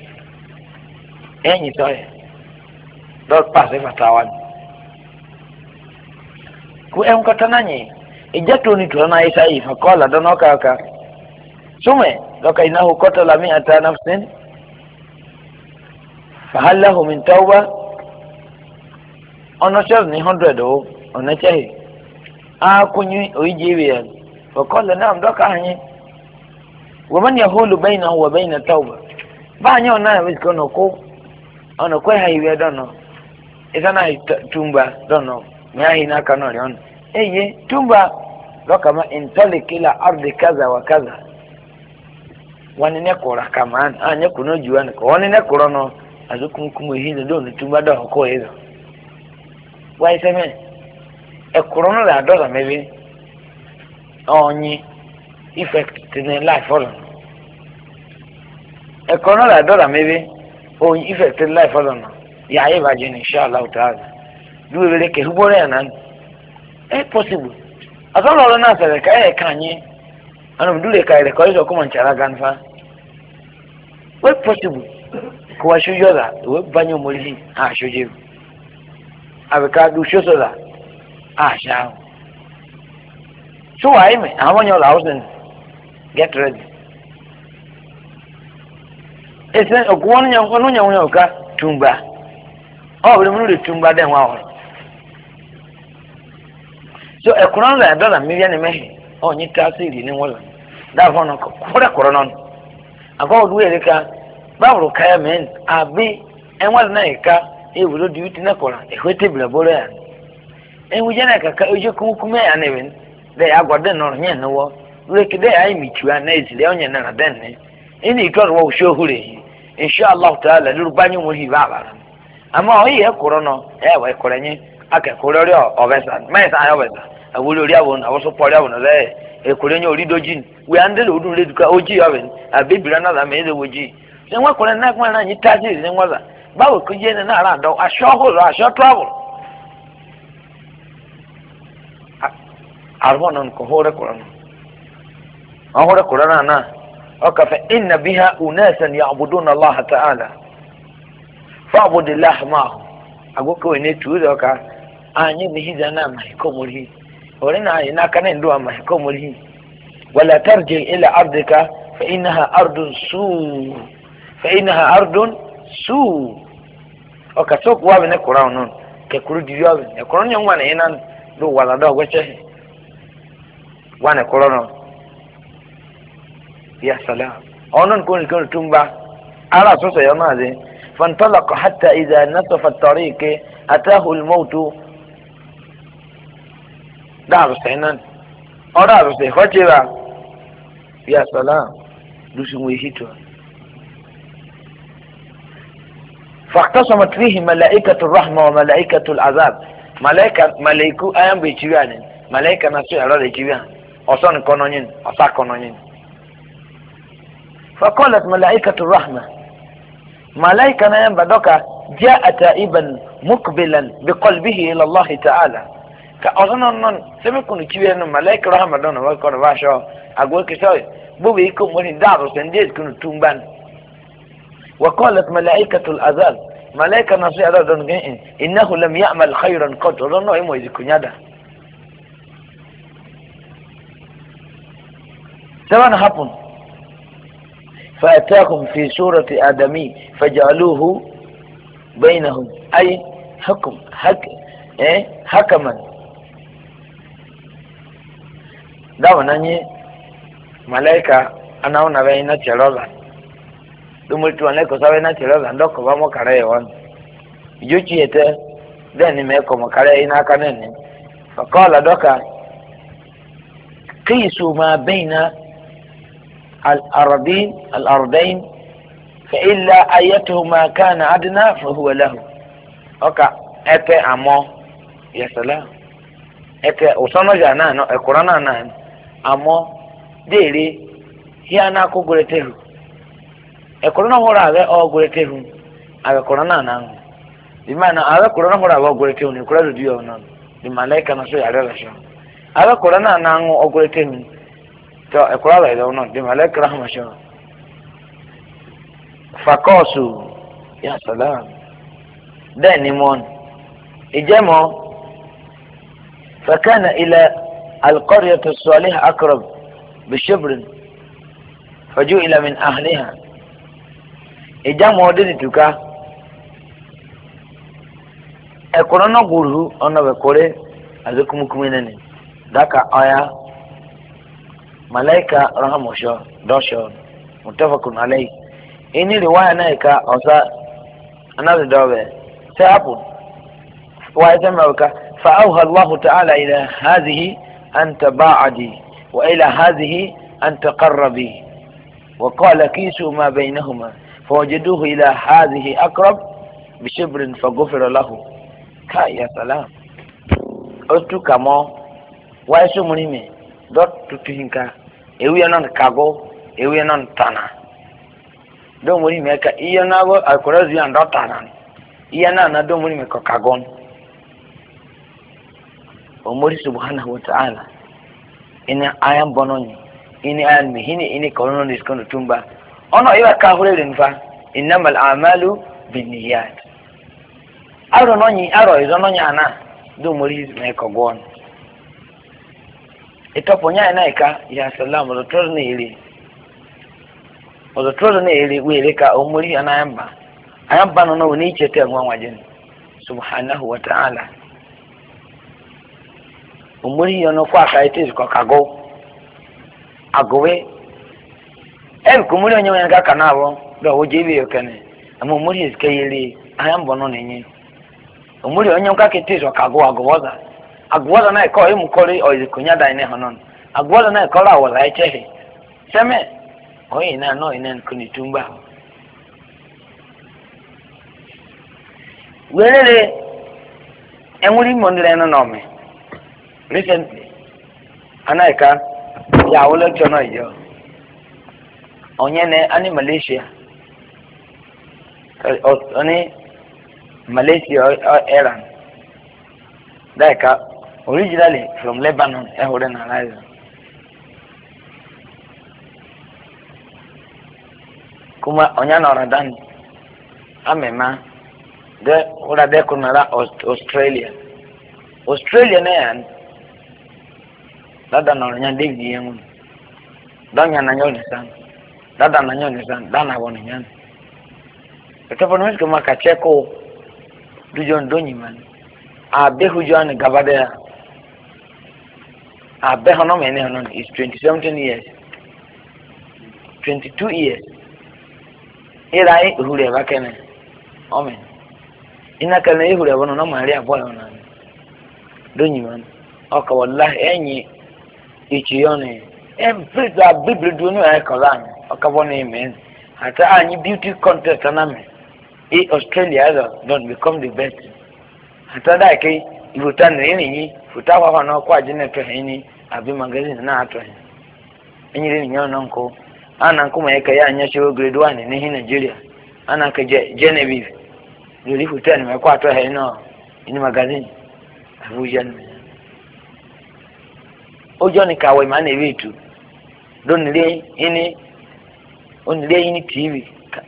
enyi toye dot passe fatawan ku en katananye ijato ni tuna isa ifa kola donoka ka sume doka inahu qatala 100 nafsin fahal lahu min tauba ono sher ni 100 o ona chahi a kunyi oijiwe fa kola nam doka hanyi waman yahulu bainahu wa bain tauba ba nyo na wikono ko ono kwa haiwe dono isana tumba dono nyahi na kanori on eye tumba lokama intalik ila ardi kaza wa kaza wanene kora kaman anya kuno juan ko wanene korono azukun kumu hino dono tumba do ko ezo wai seme e korono la do maybe onyi effect in life all e korono la do maybe o effect in life ọlọnà ya ye ba jin inshallah ta'ala du wele ke hubore anan possible asolo na sere ka e kanye anu dule ka ile ko iso kuma nchara ganfa we possible ko wa shujo da we banyo muri ha shuje abeka du shoso da sha so I me I want your house and get ready it's a one young ka tumba oh we mun tumba den wa so e kuran la dollar million me oh ni tasiri ni wala da fono ko kore non ago du ele ka bawro kaya men abi en wala na ka e wulo di uti na kola e hwete bla bolo ya en wujana ka oje kuma ya ne ben de agwade no nya no wo le kide ai mitua na ezile onye na den ne ini to wo sho hure inshallah taala lu banyu mo hi baba ama o ye koro no e we korenye aka koro ri obesa me sa obesa awolo ri awon awoso pori awon le e korenye ori dojin we andele odun le duka oji awen abibira na la me le woji se wa koren na kwa na nyi taji ni nwaza bawo ko je na ara do asho holo asho travel arwonon ko hore koran hore koran na aka fa inna biha unasan ya'buduna Allah ta'ala fa'bud Allah ma agoko ne tuzo ka anyi ni hiza na mai ko muri ore na ina kana ndo mai ko muri wala tarji ila ardika fa innaha ardun su aka sok wa ne koran non ke kuru diyo ne koran nyangwa na ina do wala do gweche wane korono ya salam onon kun tumba ala sosa yamaze fantalaqa hatta idha nasafa at-tariq atahu al-maut daru sainan ora se khajira ya salam dushumwe hitwa faqtasamat fihi malaikatu ar-rahma wa malaikatu al-azab malaiku ayam bichiwane malaika nasu ala bichiwane أصلا كونين أصلا كونين فقالت ملائكة الرحمة ملائكة نيم بدوكا جاء تائبا مقبلا بقلبه إلى الله تعالى كأظن أن سمكن كبيرا ملائكة الرحمة دون ويكون باشا أقول كسوي بوبي يكون من دارو سنديد كنو تومبان وقالت ملائكة الأذاب ملائكة نصيحة دون إنه لم يعمل خيرا قط أظن إمو يزكون يده سواء happen فأتاكم في سورة آدمي فجعلوه بينهم أي حكما دعوا ناني ملائكة أنا هنا بينا تلوزا دمولتوا نيكو سوينا تلوزا دوكو بامو كاريه وان يوشي يته دني ميكو مكاريه إنا كانني فقال دوكا قيسوا ما بين الأرضين فإلا أيتهما كان أدنى فهو له أوكا أتى أمو يا سلام أتى وصلنا جانا نو القرآن نان أمو ديري هي أنا كوغرته القرآن هو هذا أو غرته القرآن نان بمعنى هذا القرآن هو هذا غرته القرآن ديو نان الملائكة نسوي على رأسه هذا القرآن نان أو غرته تو اقرا له ده دي ملك رحمه شو فقاسوا يا سلام ده نيمون اجمعوا فكان الى القرية الصالحة اقرب بشبر فجئل من اهلها اجمعوا دي توكا اقرا نغورو انا بكوري ازكم كومينني داكا ايا ملائكة رحمه شو دوشون متفق عليه إني رواية نايكا أوسا أنا ذا سيأبون ويسمعك فأوهى الله تعالى إلى هذه أن تباعدي وإلى هذه أن تقربي وقال كيسوا ما بينهما فوجدوه إلى هذه أقرب بشبر فغفر له كاي يا سلام أستو كما ويسو منيمي dot tutuhinka ewi non kago ewi non tana do mori meka iyo nago akora zi ando tana iyana na do muri me ko kagon o muri subhanahu wa ta'ala ina ayan bononi ini ayan mihini ini kono ni skono tumba ono iwa ka hurere nfa innamal a'malu binniyat aro nonyi aro izono nyana do muri me ko gon itopo nya na ika ya salamu do toro ne ire o do toro ne ire we ire ka o muri anayamba ayamba no ni chete nwa wajen subhanahu wa ta'ala o muri yono kwa ka ite ko kago agowe el kumuri onyo nga kanawo do wojibi yokane amu muri iskayeli ayamba no nenye o muri onyo ka kete so kago agowoza agwoza na ko imu kori o kunya da ine honon agwoza na ko la wala echehe seme o ina no ina kunitumba welele enwuri mondire no no me recently anaika ya wala jono yo onye ne ani Malaysia oni Malaysia Iran daika originally from Lebanon, Ehoden and Kuma onyana oradan amema de ora de kunara Australia ne dada na nya David yemu danya na nyoni san dada na nyoni san dana woni nyan etopono kama kacheko dujon donyi man abe hujuan gabadea abe hono mene hono is 27 years 22 years irai hure bakene omen ina kana hure bono no mari aboy ona donyi man aka wallahi enyi ichiyone every the bible do no e kolan aka bono amen hata anyi beauty contest aname Australia don't become the best hata da kai ifuta ni futa kwa na kwa jine to hini abi magazine na ato hin enyire ni nyono nko ana nkuma yeka ya anya show grade 1 ni hin Nigeria ana ka Genevieve ni futa ni kwa to hino ni magazine abujan ojo ni kawe mana vitu don ile ini onile ini TV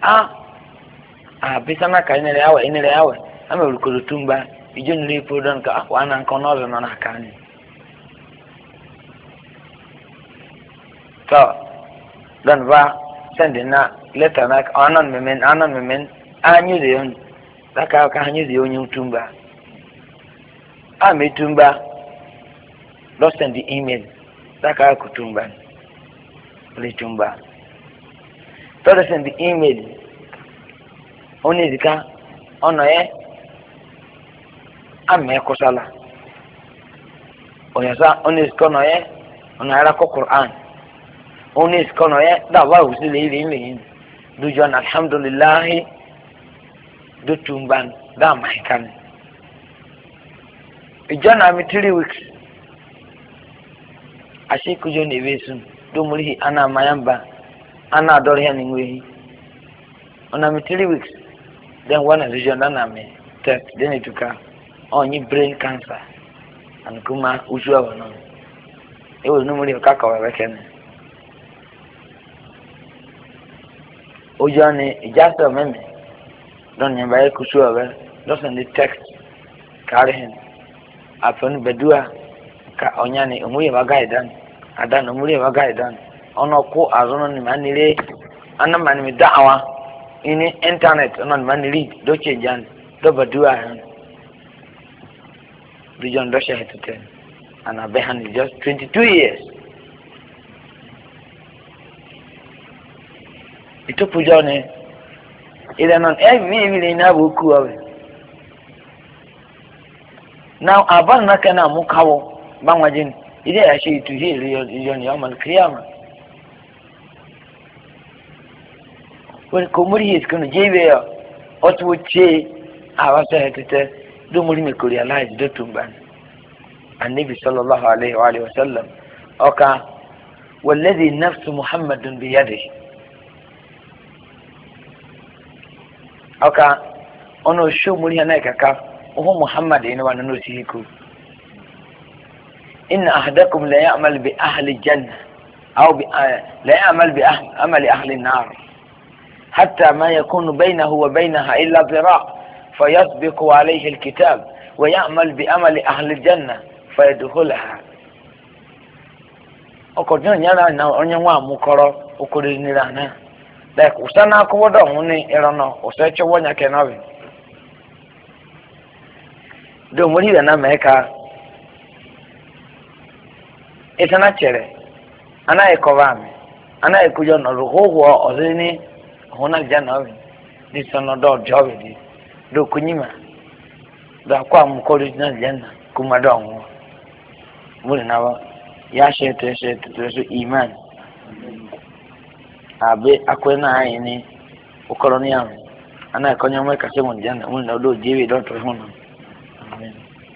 bisana ka inele yawe ame ulikutumba ijo nile prodon ka wana nkono na nakani so dan va send na letter na anon memen anyu de yon daka ka anyu de yon tumba ame tumba do send the email daka kutumba le tumba to send the email onizika ono ye ame kusala oyasa onizika ono ye ono ara ko Quran onizika ono ye da wa usile ile ime du jon alhamdulillah du tumban da maikan ijana mi 3 weeks ashiku jo ne besun do muri ana mayamba ana dori hani ngwe ona mi 3 weeks then one region na me test then ituka only brain cancer and kuma ushwa wono e wo no muri kaka wa wekene ojane ijasa meme don nyamba e kushwa we doesn't the text carry him afon bedua ka onyane omuye bagaidan adan omuye bagaidan ono ko azono ni manire anamani mi da'awa ini internet non maniri do change do badua region do shahete and abehan is just 22 years ito pujone ila non every na buku awe now aban na kana mukawo banwajin ide ya shi to heal region yamal qiyamah when komuri is going to jebe otwoche awasa hetete do muri me realize do tumban annabi sallallahu alaihi wa alihi wasallam oka والذي نفس محمد بيده oka ono show muri hana kaka oho muhammad ina wa no siku inna ahadakum la ya'mal bi ahli janna aw la ya'mal bi amali ahli an-nar hatta ma yakunu bainahu wa bainaha illa dhira' fayasbiqu alayhi al-kitab wa ya'mal bi amali ahli al-janna fayadkhulaha okojo nyara na onye nwa amukoro okori nira na like usana ko wodo huni erono useche wonya kenawe do muri na meka etana chere ana ekovame ana ekujo no ruhuho ozini hona janawe ni sono do jobe di do kunyima da kwa mukori na janna kuma do nwo muri nawa ya shete to iman abe akwena ayini ukolonial ana konya mwe kasemo jana mun na do jiwi do to hono amen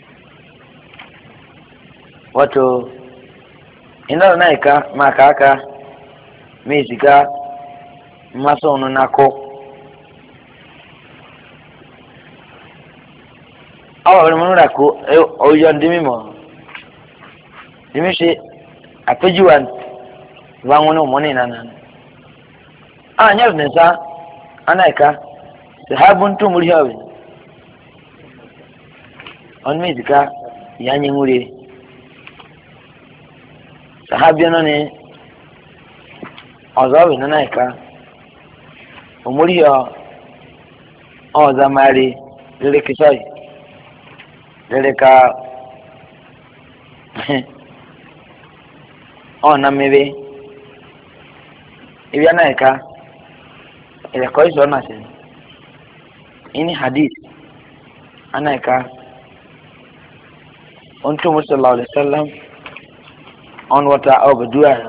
wato ina naika makaka mezika masono nako awa munura ko oyo ndimi mo dimishi apejuan wangono moni nana anyar nesa anaika sahabun tu murihawi on mizika yanyi ngure sahabiano ne azawi nanaika umuriya ozamari dele kisai dele ka ona mebe ibi anaika ile kwa hizo nasi ini hadith anaika onto sallallahu alaihi wasallam on wata abdua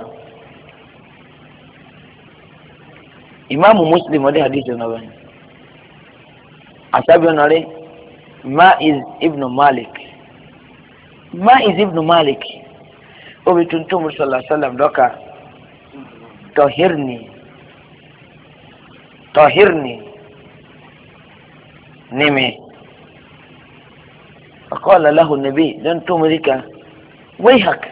imamu muslim wadi hadith na bani asabi onale Ma'iz ibn Malik obituntum sallallahu alaihi wasallam doka طهرني نمي فقال له النبي لن تملك ويحك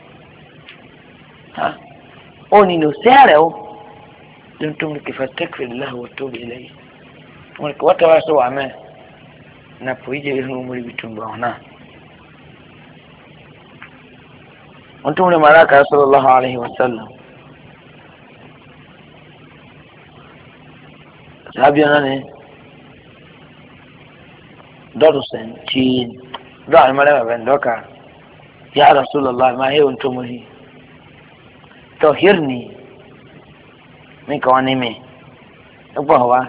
ها أوني نسارع لن تملك فاستغفر الله وتوب إليه ملك وتواسوا عما نبويجي لهم مولي بتنبعنا أنتم لمراك رسول الله عليه وسلم sabiana ne dorusen chin do almara ben doka ya rasulullah ma he unto muri to hirni me kawani me ogbo wa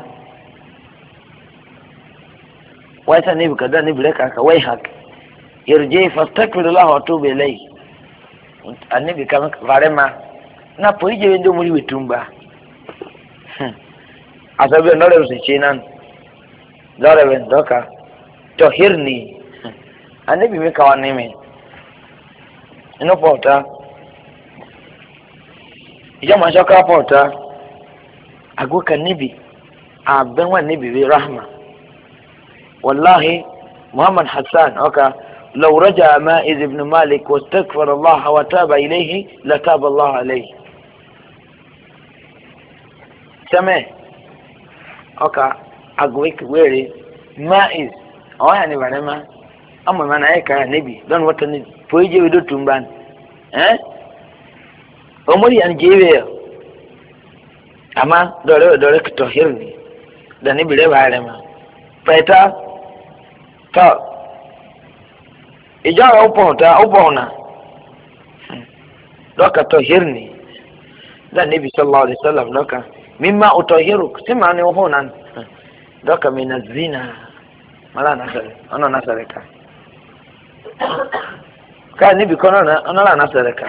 wa ta ne bukada ne bilaka ka wai hak irji fastakbirullah wa tub ilay annabi kama varema na poije ndo muri wetumba asabe nore usichinan dore ben doka tohirni anabi me kawani me ino pota ijama shaka pota aguka nibi abenwa nibi bi rahma wallahi muhammad hassan oka لو رجع مائز ابن مالك واستغفر الله وتاب إليه لتاب الله عليه سمع oka agwek were maiz oya ni banema amma mana eka nabi don wata ni poije wido tumban omuri an jewe ama dore to hirni da ni bire bare ma peta ta ijara upona doka to hirni da nabi sallallahu alaihi wasallam doka mimma utahiruk sima ni uhonan doka minazina mala nasare ono nasareka ka ni bikono na ono la nasareka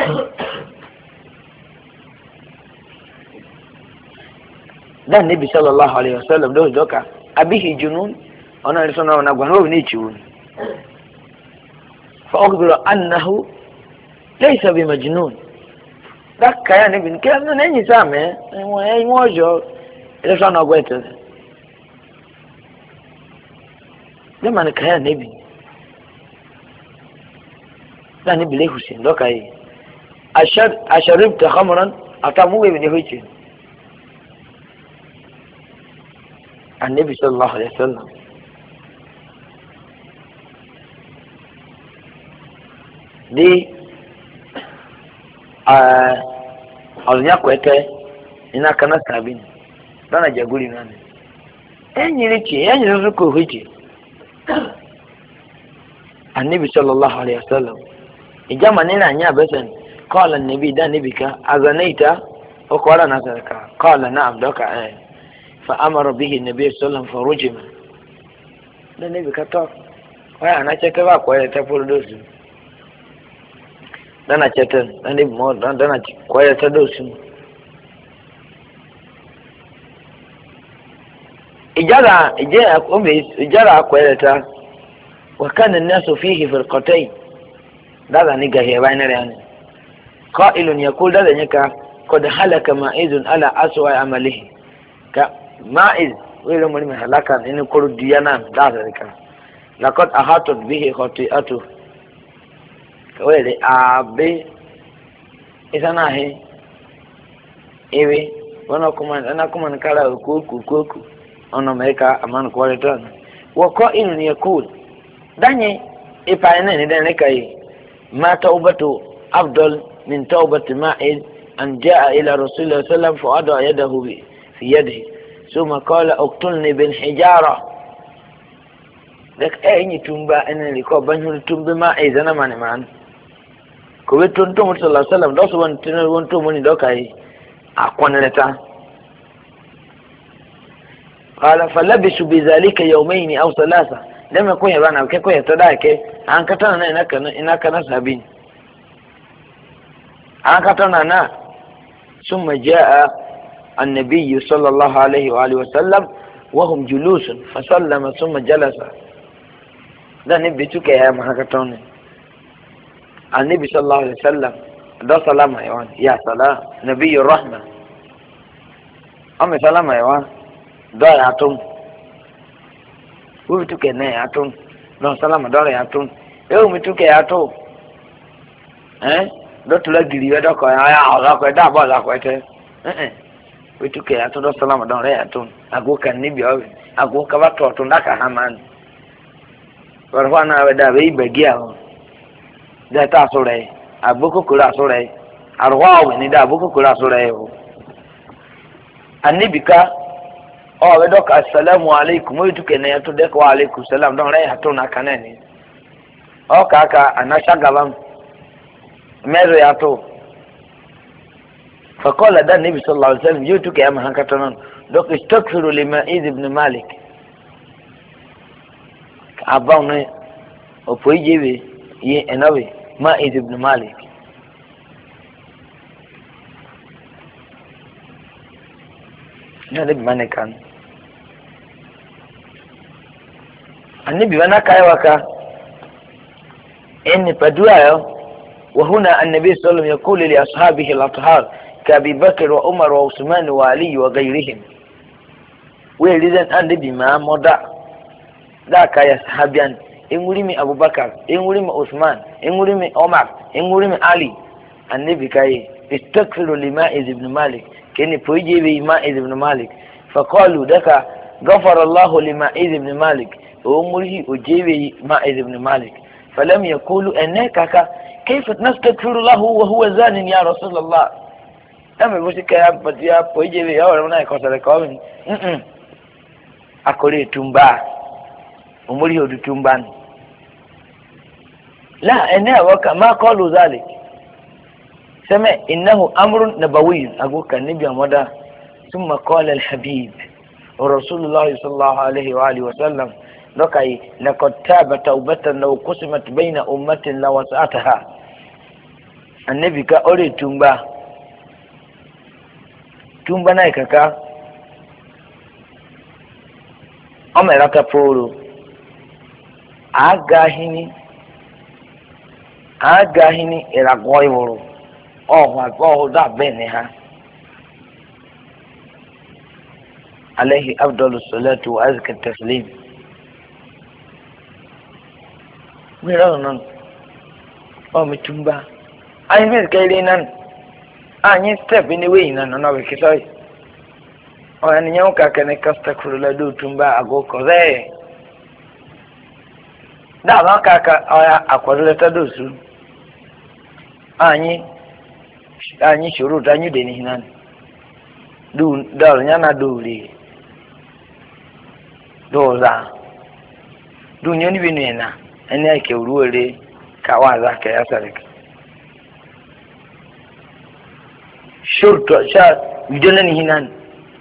dan nabi sallallahu alaihi wasallam do doka abihi junun ono ni sono na gwano ni chiun fa akhbiru annahu laysa bimajnun daka ya ni bin kila na nyi same mojo ile sana gwete لما كان النبي لا نبي ليه حسين لو كاي أشربت خمرا أتموه من يهويتين النبي صلى الله عليه وسلم دي أولنيا كويته إنا كنا سابين دانا جاغولي ناني أني لكي أني رزقه هيتي النبي صلى الله عليه وسلم إجابة نينا نيا بسن قال النبي دا نبيك أذنيت وقال نزلك قال نعم دوك فأمر به النبي صلى الله عليه وسلم فرجم دا نبيك طاق ويا أنا شكرا كوية تفور دوسو دانا شتن دا نبي موت دانا كوية تدوسو إجارة كوية وكان الناس فيه فرقتين هذا نيجا هي بين يعني قائل يقول هذا نيكا قد هلك مائز على أسوأ عمله كمائز ويلو من هلاكا إن كل ديانا ذلك لقد أحاطت به خطيئته ويلي أبي إذا ناهي إيوي أنا كمان كلا كوكو أنا ميكا أمان كواليتان وقائل يقول داني إفاينين داني ما توبة أفضل من توبة مائز أن جاء إلى رسول الله صلى الله عليه وسلم فوضع يده في يده ثم قال اقتلني بالحجارة لك أين تنبا أن لكو بنجل تنبا مائز أنا ماني مان كوي تنتم صلى الله عليه وسلم دوس وانتم مني دوكاي أقوان لتا قال فلبسوا بذلك يومين أو ثلاثة لم يكن يبانا كيكو يتداك an katana na ina kana sabin an katana na ثم جاء النبي صلى الله عليه وآله وسلم وهم جلوس فسلم ثم جلس ده نبي تك يا محكتون النبي صلى الله عليه وسلم ده سلام يا سلام نبي الرحمة أم سلام يا ده يعطون وبتك يعطون don salama dole ya tun eu mituke ya to do tula giriwe do ko ya ala ko da ba la ko te mituke ya to do salama dole ya tun ago kan ni bi o ago ka ba to ndaka haman warwana we da be begia o da ta so re agboko kura so re arwa o ni da agboko kura so re o anibika oh we doka assalamu alaikum we tuke ne to de ko alaikum salam don rai hato na kanani o kaka anasha galam mezo ya to fa qala da nabi sallallahu alaihi wasallam you tuke am hankatanon dok istaghfiru limaiz ibn malik abawne o poijewe ye enawe maiz ibn malik nade manekan النبي وانا كايوكا اني بدوايو وهنا النبي صلى الله عليه وسلم يقول لاصحابه الاطهار كابي بكر وعمر وعثمان وعلي وغيرهم ويلذن النبي ما مدى ذاك يا صحابيان انوريمي ابو بكر انوريمي عثمان انوريمي عمر انوريمي علي النبي كاي استغفروا لمائز بن مالك كني بوجي مائز بن مالك فقالوا ذاك غفر الله لمائز بن مالك ومره أجيبه مائز بن مالك فلم يقولوا أنك كيف نستغفر له وهو زان يا رسول الله أما بسك يا بوجيبه يا ورمنا يكسر كومن أقولي تنبا ومره أدو تنبان لا أنا وكما قالوا ذلك سمع إنه أمر نبوي أقول كالنبي مدى ثم قال الحبيب ورسول الله صلى الله عليه وآله وسلم لكي لقد تاب توبة لو قسمت بين أمة لوسعتها النبي كأولي تنبا نايكا أمرك فورو agahini iragwayo oh da benha عليه أفضل الصلاة وأزكى التسليم mi ra non o mi tumba ai mi ka ile nan anyi step ni we nan no we kisoi o ani nyaw ka kene kasta kurula do tumba ago ko re da ba ka ka aya akwazule ta do su anyi shuru tanyu de ni nan du dal nyana do ri do za du nyoni bi ni na ene ake uruore ka wa za ka ya sare shurto sha bidona ni hinan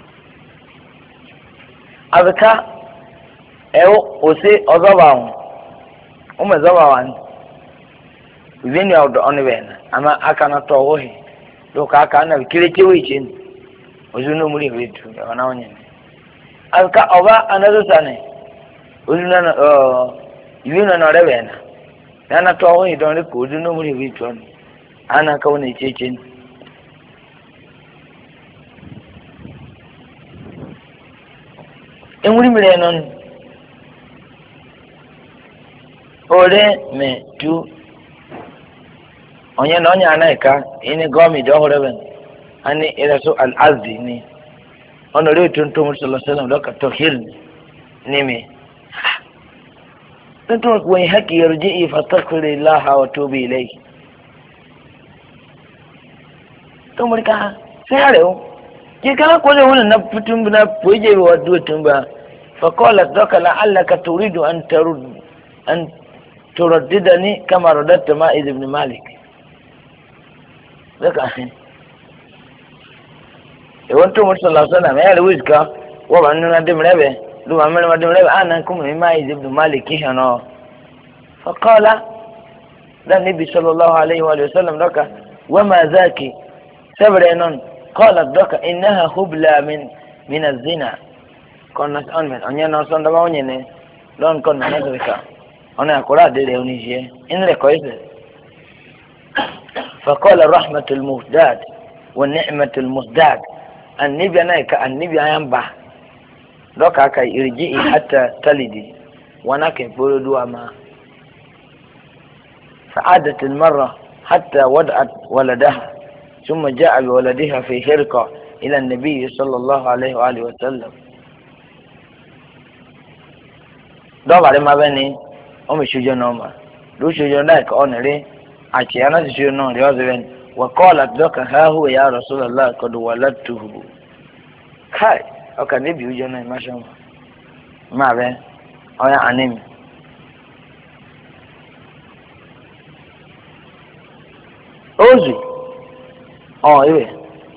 abaka ewo ose ozabawo o me zabawan vini auto onwena ama akana to wohi do ka aka na kirete wichin ozuno muri wetu ona onye abaka oba anazo sane ozuno na yuna na rewena yana to wohi don le ko ozuno muri wetu ana ka woni chechin enwuri mire non ore me tu onye na onye anaika ini gomi do horeben ani irasu al azdi ni onore tuntu sallallahu alaihi wasallam doka tohir ni me tuntu wa haki yarji'i fastaghfirillaha wa tubi ilayhi to mulka sai o ki kana ko da wannan na fitin na poje wa dutumba fa qalat doka la'allaka turidu an ترددني كما رددت مائز بن مالك ذاك أخي وانتم صلى الله عليه وسلم يا لويزكا وبعدنا ندم لبه لو عملنا ندم لبه أنا كم مائز بن مالك هنا فقال النبي صلى الله عليه وآله وسلم لك وما ذاك سبرين قالت لك إنها هبلى من الزنا كنا نسأل من أن ينصن دماغنا لون كنا نذكر أنا أقول ديري ونيجي إن لك كويسة فقال الرحمة المهداد والنعمة المزداد النبي أنا النبي ينبع لك كي يرجئي حتى تلدي وانا كيقول دوا ما فعادت المرة حتى وضعت ولدها ثم جاء بولدها في حرقة إلى النبي صلى الله عليه وآله وسلم دوا ما بني أم شجوا نوما لو شجوا ذاك أنري أشياء شجوا نوم رياضين وقالت لك ها هو يا رسول الله قد ولدته كاي أو كان يبي يجونا ما شاء الله ما بين أو يا أنيم أوزي إيه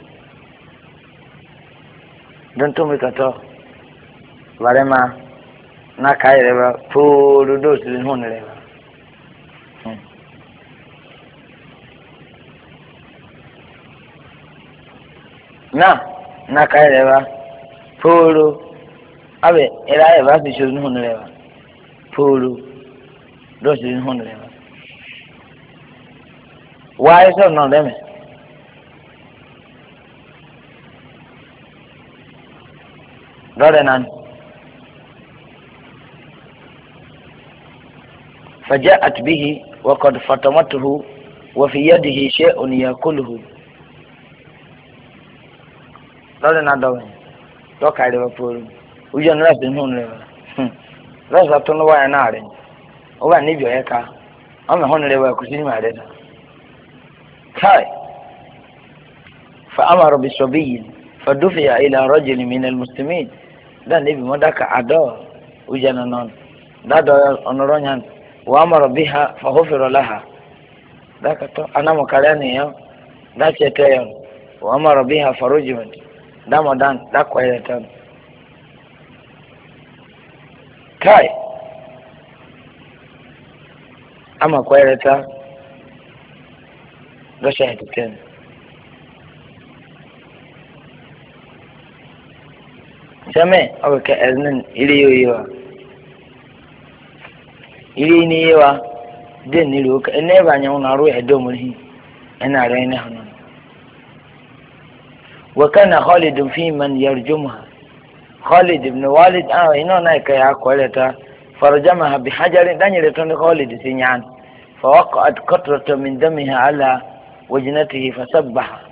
دنتم بكتو برما na kai reba puru dos din hon reba na kai reba puru abe era eba si shuru hon reba puru dos din hon reba why so no dem dorenan فجاءت به وقد فطمته وفي يده شيء يأكله لولا نادوا لو كايد بقول وجن راس هون راس أتون ويا نارين هو نبي يكا أما هون لوا كسيني ما هذا كاي فأمر بالصبي فدفع إلى رجل من المسلمين ده نبي مدك عدا وجن نون ده ده أنورانيان وأمر بها فغفر لها ذاك أنا مكلاني يوم ذاك يوم وأمر بها فرجمت دام دان ذاك ويتان كاي أما كويرتا غشاهدتين سمع أو كأذن إليوا ili ni yewa den ni ro ka ene ba nyawo na ro edo muri ena re ne hono wa kana Khalid fi man yarjumha Khalid ibn Walid ino na ka ya kwaleta فرجمها بحجر دنيا تون خالد سنيان فوقعت قطرة من دمها على وجنته فسبح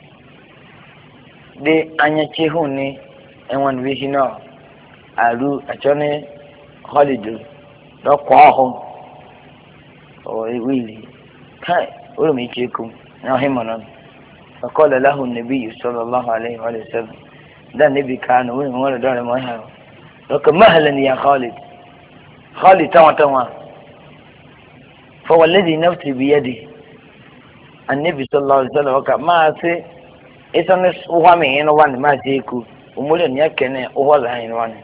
دي أنيا تشيهوني أنوان بيشنا ألو أتوني خالد رقواهم ويلي هاي ولم يجيكم نهمنا فقال له النبي صلى الله عليه وسلم ده النبي كان ولا دار ما هو لكن مهلا يا خالد خالد توا فوالذي نفسي بيده النبي صلى الله عليه وسلم وكا ما سي إسانس وهامي إنه وان ما سيكو ومولين يكني وهلا إنه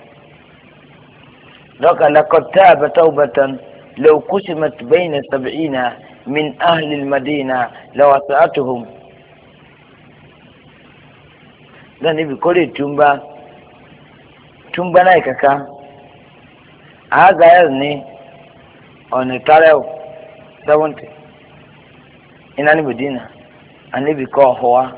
لقد تاب توبة لو قسمت بين 70 من أهل المدينة لوسعتهم ده نبي كوري tumba na ikaka aga yazni on tareo 70 inani Medina anabi ko huwa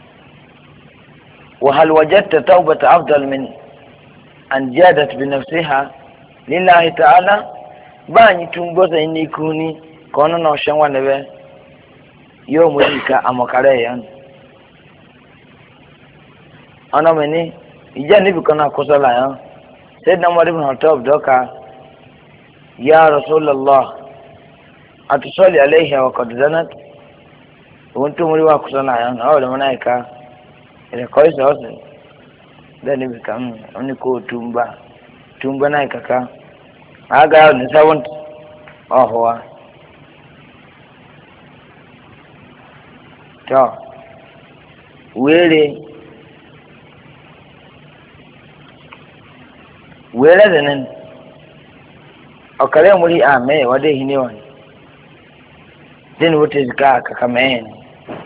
وهل وجدت توبة أفضل من أن جادت بنفسها لله تعالى باني تنبوزا إني كوني كونو نوشن وانبه يوم ذيك أمكاريان أنا مني إجا نبي كنا كسلا يا سيدنا عمر بن الخطاب دوكا يا رسول الله أتصلي عليها وقد زنت وانتم مريوا كسلا يا أول منايكا إذا كويس أصلا ده نبي كم أني كو tumba na ikaka aga ni 70 هو to were zanen akare muri ame wade hine wani din wuce zika ka kame ne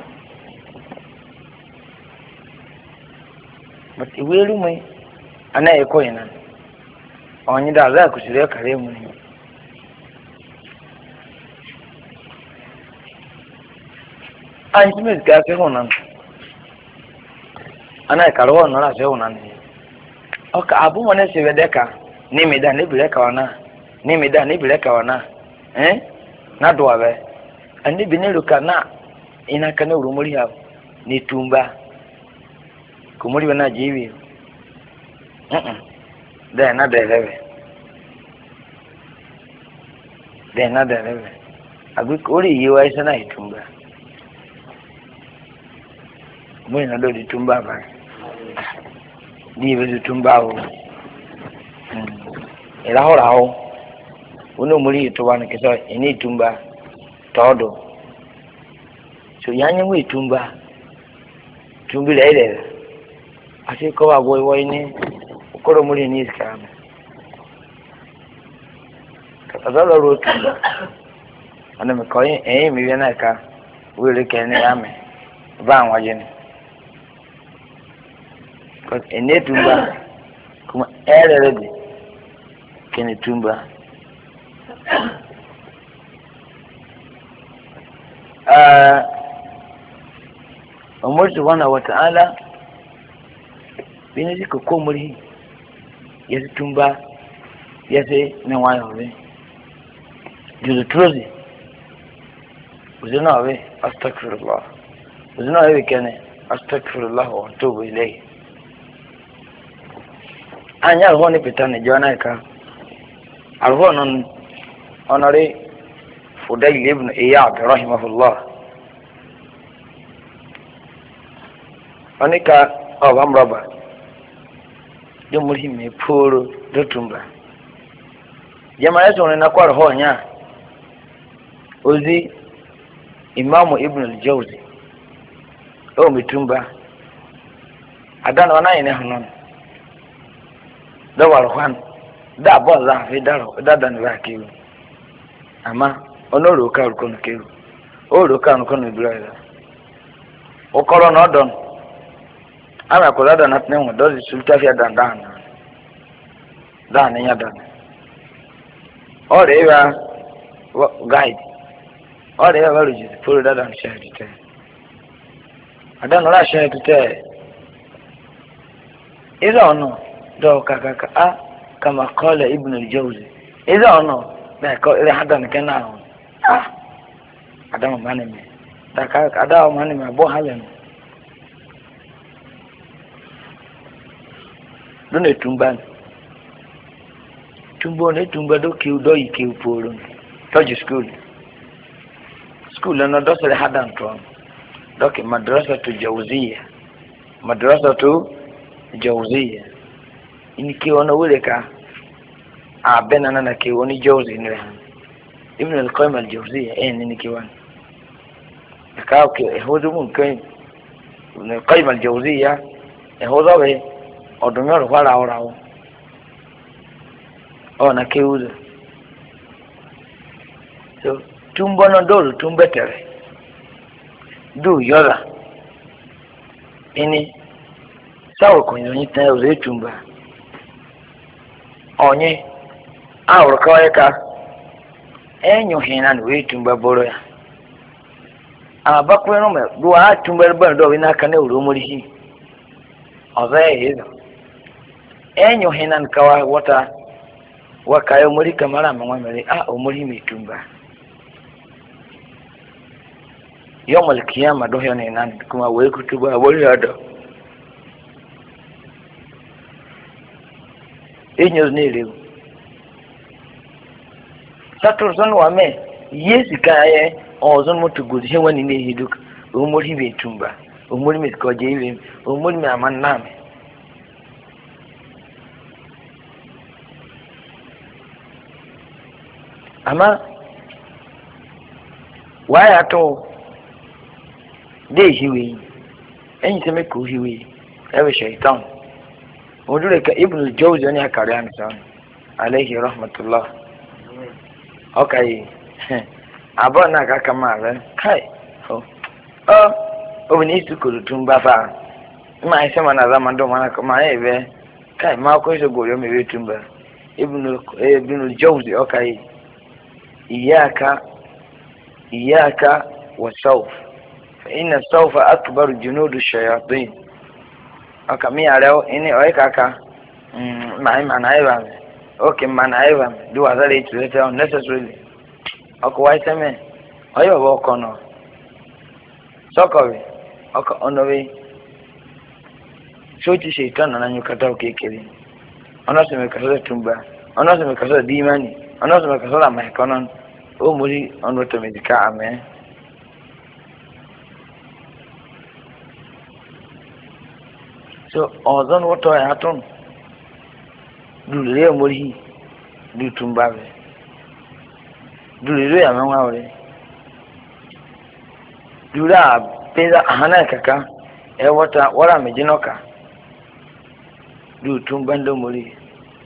but iweru mai ana eko yana onyi da za ku shirye kare mu ne an ji mai ga sai honan ana karwa na ra sai honan oka abu mone se wedeka ni mi da ni bileka wana na do abe ani biniru kana ina kana urumuri ha ni tumba kumuri bana jiwi da na da lebe abi kori yiwa isa na itumba mwe na do di tumba ba di be tumba o ila hora o uno muri to wan ke so ini tumba todo so yanya mwe tumba tumbi le ase ko wa boy ni ukoro muri ni skama katazalo ro tumba ana me ko mi yana ka wele ke ni ame ba waje ni ko ene tumba kuma erere kene tumba Umar subhanahu wa ta'ala bini zika ko muri ya tumba ya se ne wayo be juzu trozi uzina we astaghfirullah uzina we kene astaghfirullah wa atubu ilayhi anya honi pitane jona ka alhonon honore Fudayl ibn Iyad rahimahullah anika awamraba yo muhime poro dotumba jamaa yetu na kwa honya ozi Imam Ibn al-Jawzi o mitumba adana wana ine hanon da warhan da boza fi daro da dan rakiu ama onoro ka kono keru oro ka kono ibrahim o koro no don ana ko da na tne mo do sulta fi dan dan nya dan ore wa guide ore wa ruji puru da dan shahidi te adan la shahidi te izo no do kaka kama qala Ibn al-Jawzi Is or no? Like they had done can now. Ah, I don't money me. That I don't money me. Bo Helen. Don't it tumban. Tumbo ne tumba do kill do you kill poor. Touch school. School and not just had done from. Doki madrasa to Jawziya. Madrasa to Jawziya. Inikiona uleka. Benana na kiwoni Jawzi ni rehan. Ibn al-Qayyim al-Jawziyya inikiwan. Nakao ke hodo mun kai. Ibn al-Qayyim al-Jawziyya hodo be odunyo wala ora. Na kiwuzo. So tumbo no dolu tumbetere. Do yola. Ini sawo kunyo nyita uze tumba. Onye awur kawai ka enyo hina we tumba boro ya. Abakwe no me do a tumba ban do ina kana uru murihi. Oze hizo. Enyo hina kawa wata wakayo muri kamara mangwamere umuri mitumba. Yom al-Qiyamah dohyo ne nan kuma wai kutuba wari ada. Enyo ne lewu. Saturson wa me yesi kaye ozon mutu gudi he wani ne hiduk umuri mitumba. Umuri mitkoje ile umuri mi amanname. Ama waya to de hiwi enyi seme ku hiwi ewe shaitan odure ka ibn al-Jawzi ni akari ansan alayhi rahmatullah okay abona ka kamara kai obini tukuru tumba fa ma isema na zama ndo mana kama ebe kai ma ko so goro me wetumba ibn al-Jawzi okay إياك والسوف فإن السوف أكبر جنود الشياطين أكمي على إني أيكاكا معي أيوة أوكي أيوة do as I to let down necessarily أكو واي سمي أيوة وكونو سوكوي أكو أنوي شوتي شيطان أنا نيكاتاو كيكري أنا سمي كسر تنبا أنا سمي كسر ديماني أنا سمي كسر مهكونان muri ono to medika ame so ozon woto ya ton dulire muri du tumbabe dulire ya manwa ore dura peza hana kaka e wata wara mejinoka du tumbando muri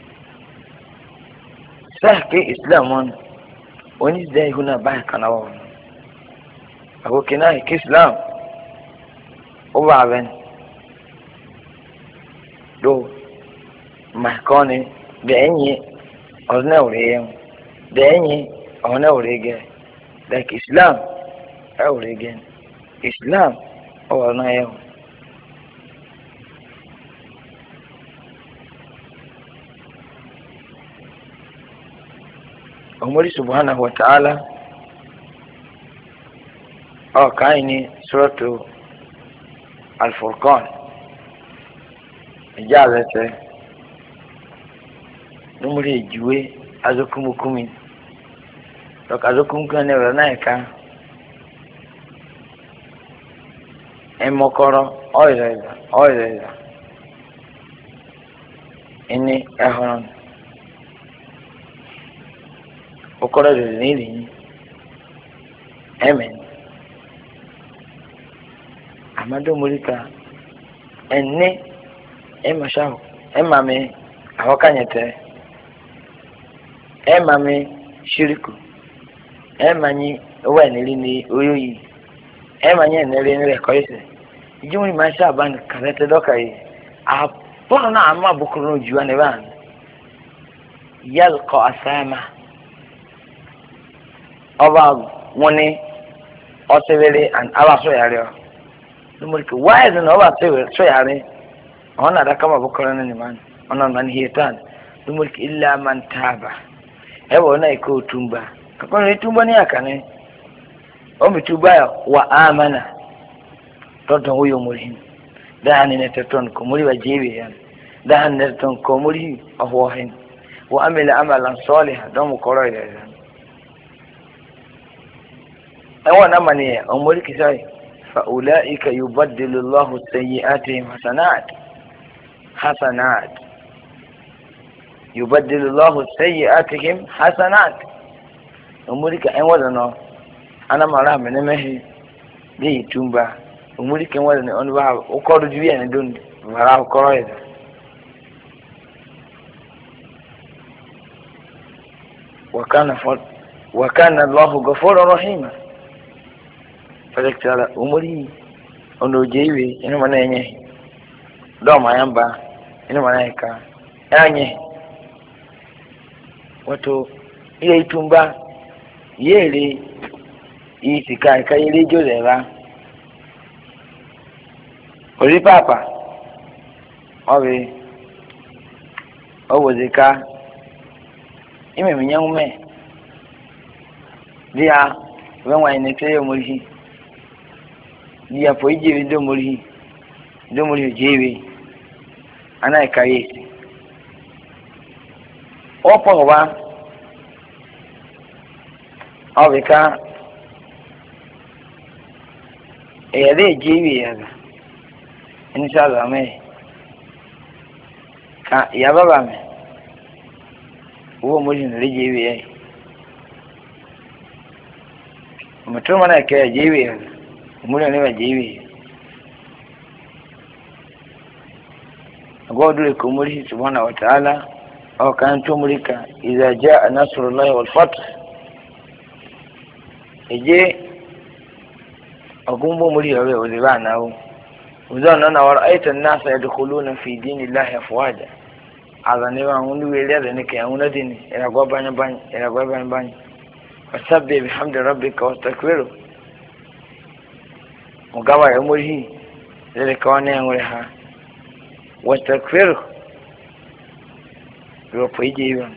sahke islamon oni dai huna ba kana wa ako kina Islam o ba ben do ma kone de enyi ona ore de enyi ona orege like Islam orege Islam ona yo Umuri subhanahu wa ta'ala kaini suratu al-Furqan ijazete numuri juwe azokumukumi azokumukane ranaika emokoro oireza ini ehon okoro de nini amen amado mulika enne emashaho emame awakanyete emame shiriku emanyi owenili ni oyoyi emanye nele nele koise ijumuni masha ban karete dokai apono na amma bukuru juane ban yalqa asama Oba woni osevere and aba so yare numurike why is no oba so yare ona da kama bukoro ni man ona man hietan numurike illa man taba ewo na iko tumba kakon tumba ni akane o mituba wa amana toto huyo muri dani ne teton ko muri wajibi yan dani ne teton ko muri ahwahin wa amila amalan salihan don ko roida yan ewo na mani o muri kisai fa ulaika yubaddilu Allahu sayyi'atihim hasanat يبدل الله سيئاتهم حسنات أمورك أين وزنه أنا مرة من مهي دي تومبا أمورك أين وزنه أنا بقى أقرأ جويا ندون مرة أقرأ إذا وكان الله غفورا رحيما فذلك تعالى أموري أنو جيبي إنه من أينه دوما ينبا إنه من أيكا أينه wato iya yi tumba yere yi sika ka yere jose ba ori papa obi owozika ime minyangume dia wenwa inekeye muri dia po ijewe do muri jewe ana ikaye opo wa obika ere jiwi yaga inshallah me ka ya baba me wo muri ne jiwi yayi mutuma na ke jiwi yaga muri ne ba jiwi godu ko muri subhanahu wa ta'ala أو كان تملك إذا جاء نصر الله والفتح إجي أقوم بمليه وذبعناه وذن أنا ورأيت الناس يدخلون في دين الله أفواجا هذا نبع من ويلاد إنك يعون ديني إلى قوابان باني فسبح بحمد ربك واستغفره وقوى يمره ذلك وانا يمرها واستغفره يوفيجيبا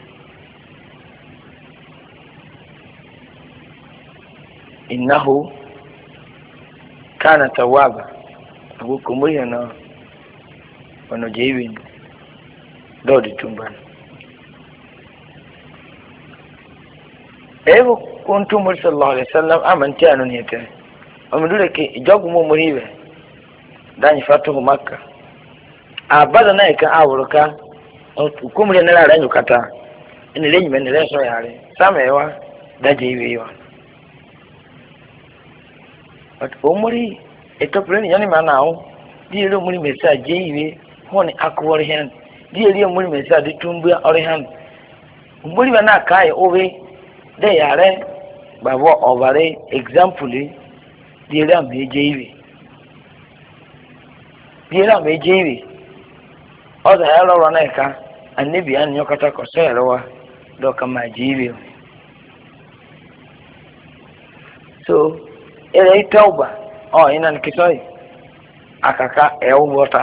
إنه كان توابا أقولكم ويانا ونجيبين دودي تنبان إيه كنتم صلى الله عليه وسلم أمنتي أنو نيته ومن دولك إجاكم مريبا داني فاته مكة أبدا نايكا أوركا kumule na la nyukata ni lenyi menele so yale samewa daje iwe but omuri etopre yani manao die lo muri message iwe honi akwori hen die le muri message tumbu ori hen omuri bana kai owe de yare babo ovare example die le meje iwe oza ya lọrọ na ka annabi an yokata ko sayarwa do kama jibi so ere tauba ina nikisoi akaka ewota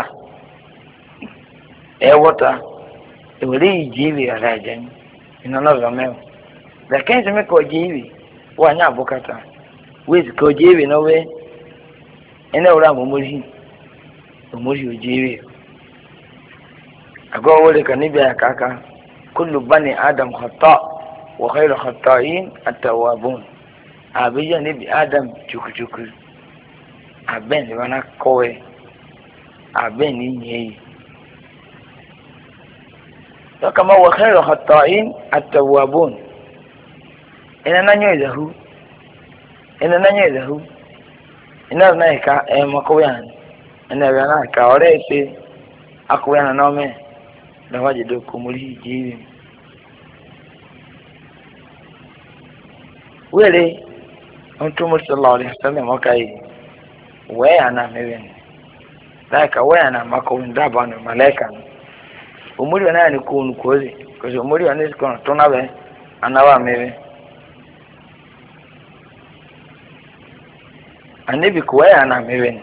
eweli jibi arajan ina na zameo lakini sema ko jibi wanya bukata wezi ko jibi no we ene ura muri jibi أقول لك نبي كاكا كل بني آدم خطاء وخير خطائين التوابون أبي نبي آدم شوك أبين وانا كوي أبين ينهي فكما هو خير خطائين التوابون إننا نيوزهو إننا نايكا مكويان إننا نايكا وريسي أكويان نومي لواجد كمولي جيبي wele mtume sallallahu alaihi wasallam wakai weana mewen like weana makowinda bana malaika umuri wana ni kunu kozi kwa umuri wana sikona tonabe anawa mewe anibi kuweana mewen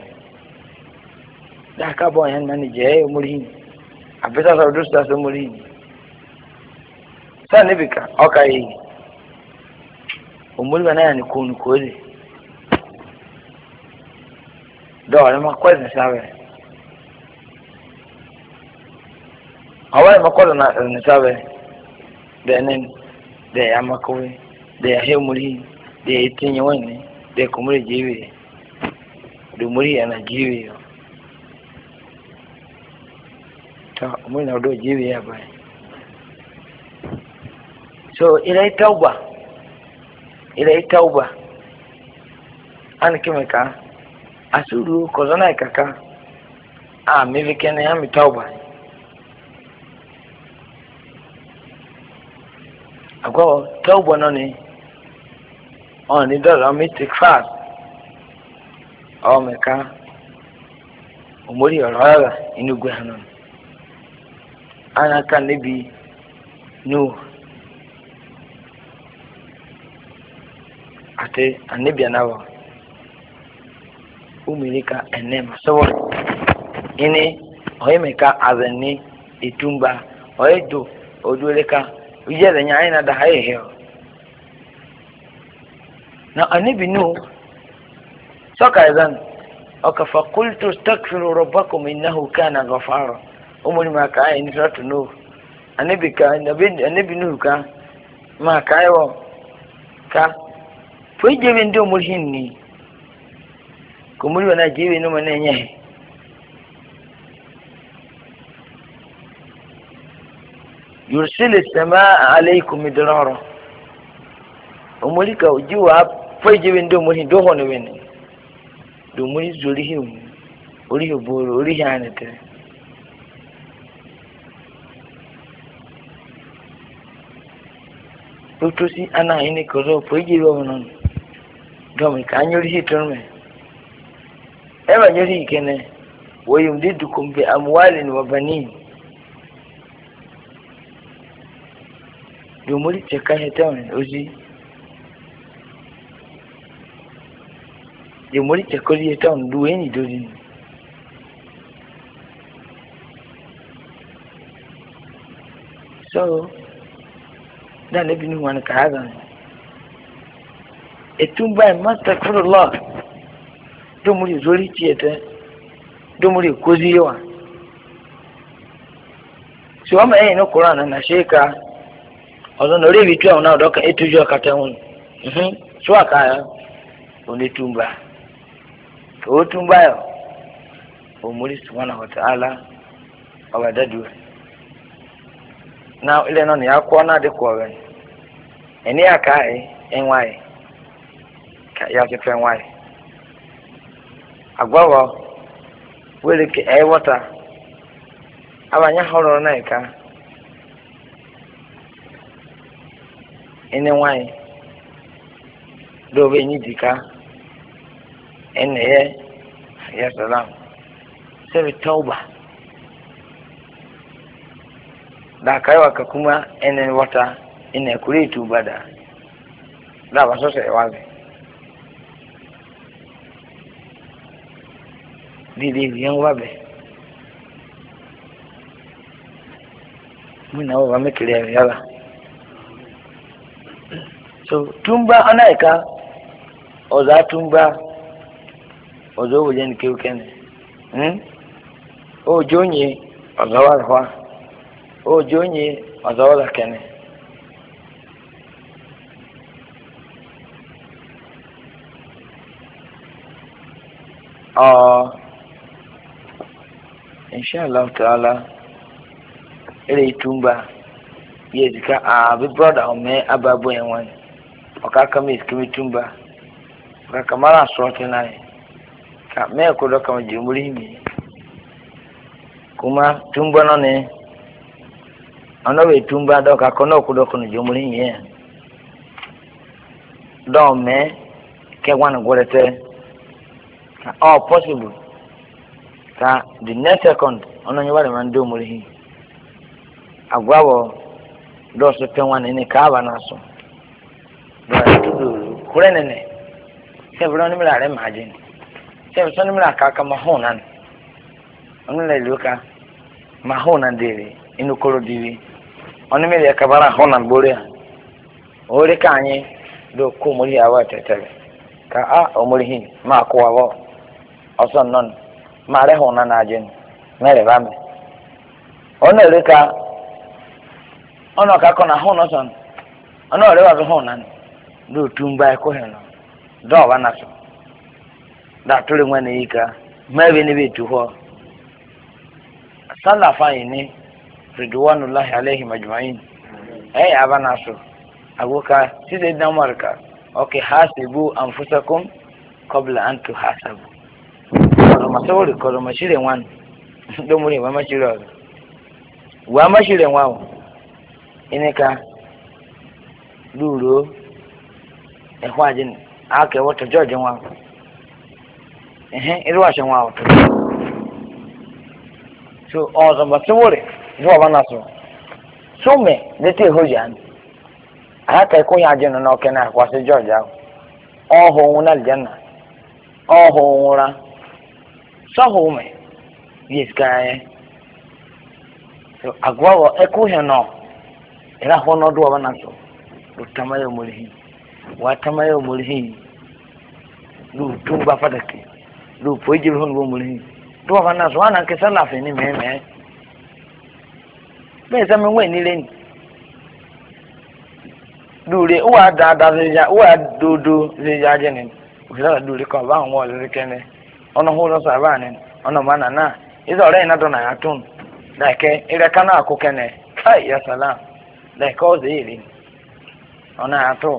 daka bo yan mani je umuri abisa sa dusta umuri sa ne bika okay umuri bana yani kunu kole do ma kwezi sabe awai ma kwezi na sabe denen de amakowe de hemuri de tinye wani de kumuri jiwe de muri ana jiwe ta umuri na do jiwe ya bai so ilai tauba an kimeka asuru kozona ikaka mimi kene ya mitauba agwa tauba noni on do mystic fast meka umuri oraga inugwe hanon ana kan nibi no ate anibia nawo umilika enema so ini oyemeka azeni itumba oedo oduleka ujeze nyaina na da haye na anibi no soka izan fa qultu astaghfiru rabbakum innahu kana ghafara umuri maka ni ratu no anibi no ka maka yo ka fujebe ndio mulhinni kumuli wana jiwe no manenye yursilu samaa alaykum midrara umulika ujua fujebe ndio mulhin do hono wen do muli zurihi uri boro uri hanete tutusi ana ini kozo fujebe wonon domi kanyori hitonme eba nyori kene wayumdidukum bi amwalin wa banin dumuri cheka heton ozi dumuri chekoli heton dueni dozi so dan ebinu wan kaga etumba mastaghfirullah domuri zori tiete domuri koziwa so ama no Quran na sheka ozo no revi tu na doka etujo katawun so aka oni tumba o tumba yo o muri subhanahu wa ta'ala awadadu na ile no ya kwa na de kwa wen eni aka enwai ya ke enwai agbawo wele ke wata abanya horo na ika ene nwai do be ni dika ene ya salam sai tauba da kaiwa ka kuma ene wata ene kuritu bada da ba so sai wazi didi yan wabe muna wa mekele yala so tumba anaika oza tumba ozo wojen kewkene o jonye azawal hwa o jonye azawal kene inshallah ta'ala ile tumba yezika big brother ome ababo enwan okaka mi skimi tumba kaka mara sote naye ka me ko do kama jumuri mi kuma tumba no ne onowe tumba do ka kono ko do kono jumuri mi do me ke wan gorete ka possible ka the next second ono nyawale man do muri agwawo do so penwan ni ka ba na so do kurenene se bro ni mira re majin se so ni mira ka ka mahonan onu le luka mahonan dele inu koro diwi oni me ya kabara honan bore ore ka anyi do ko muri awa tetere ka a omuri hin ma ko awo oson non ma re honan ajin mere ba me ona ore ka ona ka kona hono son ona ore wa honan do tumba ko heno do wa na so da tole ngwane yika mebe ni bitu ho salafa ini ridwanullahi alayhi majma'in abana so abuka side na marka okay hasibu anfusakum qabla an tuhasabu ko masori ko mashire wan do muri wa mashire wa ineka duro ehwajin ake wato jojo wa irwa shan wa wato so ozo masori zuwa bana so me dete hojan aka ko ya jeno no kena kwa se Georgia oho na aljanna oho ra so ho me yes kai so agwawo eko he no era hono do bana so do tamayo mulhi wa tamayo mulhi do tumba fadake do pojil hon bo mulhi do bana so ana ke sala fe ni me bẹ́ẹ̀ mi wẹ̀ nílé ni dùrẹ̀ ó wà dáadáa ṣèjà ó wà dòdò ṣèjà jẹ́ ni òṣèlú dùrẹ̀ kan bá àwọn ọ̀lẹ́rẹ́ kẹ́ni ọ̀nà hó lọ́sọ̀ àbá ni ọ̀nà mọ́nà náà ìṣe ọ̀rẹ́ iná dọ̀nà àtún láìkẹ́ ìrẹ́ká náà kó kẹ́ni káì yà sàlá láìkẹ́ ọ̀sẹ̀ yìí rí ọ̀nà àtún.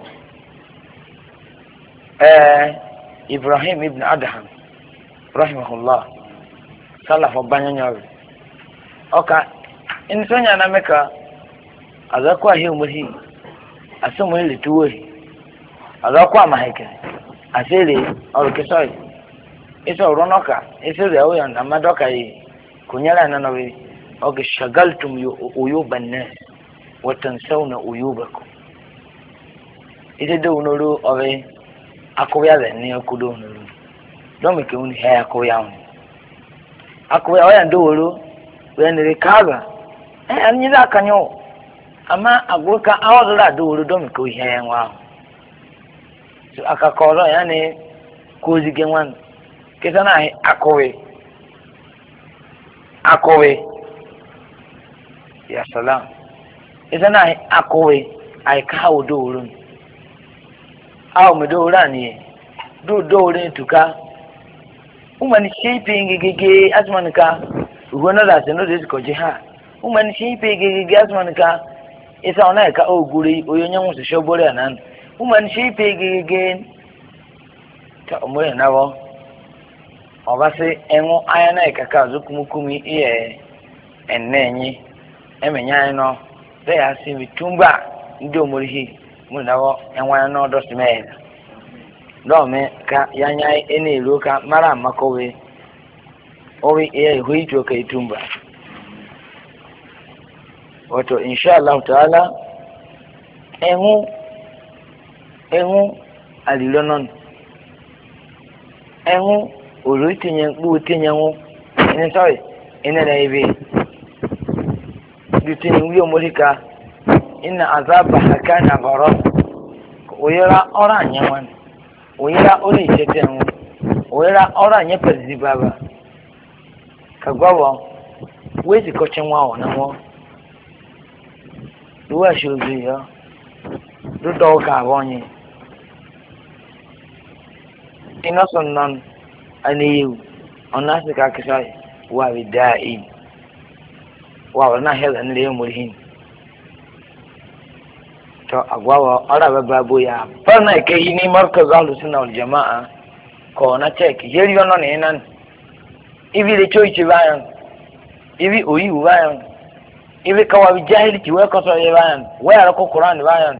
Ibrahim ibn Adham rahimahullah sálàfọ̀ bányányá rẹ̀ ọkà insanya na meka azakwa hi umuhi asumu ile tuwe azakwa maheke asere orukisoi iso ronoka isere oya na madoka yi kunyala na nawe oge shagaltum uyuban nas wa tansawna uyubakum ide do noro owe akobya le ni okudo noro domi ke uni he akobya uni akobya oya ndoro wenere kaga anyi za kanyo ama agoka awodra do do ko ihe nwa so akakoro ya ne kozige nwan kesa na akowe ya salam esa na akowe ai ka do urun aw me do rani do rin tuka umani shaping gege azmanika ugona da seno de ko jiha umani shipe gege asmanika isa ona ka oguri oyonye mu shobore anan umani shipe gege ta omore nawo obase enwo ayana ka zukumukumi iye enenyi emenya no de asi bitumba ndi omorihi mu nawo enwa no do simel do me ka yanya ene roka mara makowe owi huito ka itumba wato insha Allah ta'ala ehu alilonon ehu olutinye bu tinyewu ene sorry ene na ibe dutin wiyo molika inna azaba hakana bara oyera ora anyewan oyera ori chetenwu oyera ora anye pezi baba kagwawo wezi kochenwa ona mo duwa shuzi yo do ka bonye inoson non aniyu onasika kisai wa bidai wa na hela nle murihin to agwawa ara babo ya farna ke yini markaz ahlus-sunna wal jamaa ko na check yeri ono ne nan ibi le choichi bayan ibi oyi bayan ibi kawabi jahili ki we ko so bayan we ara ko Quran bayan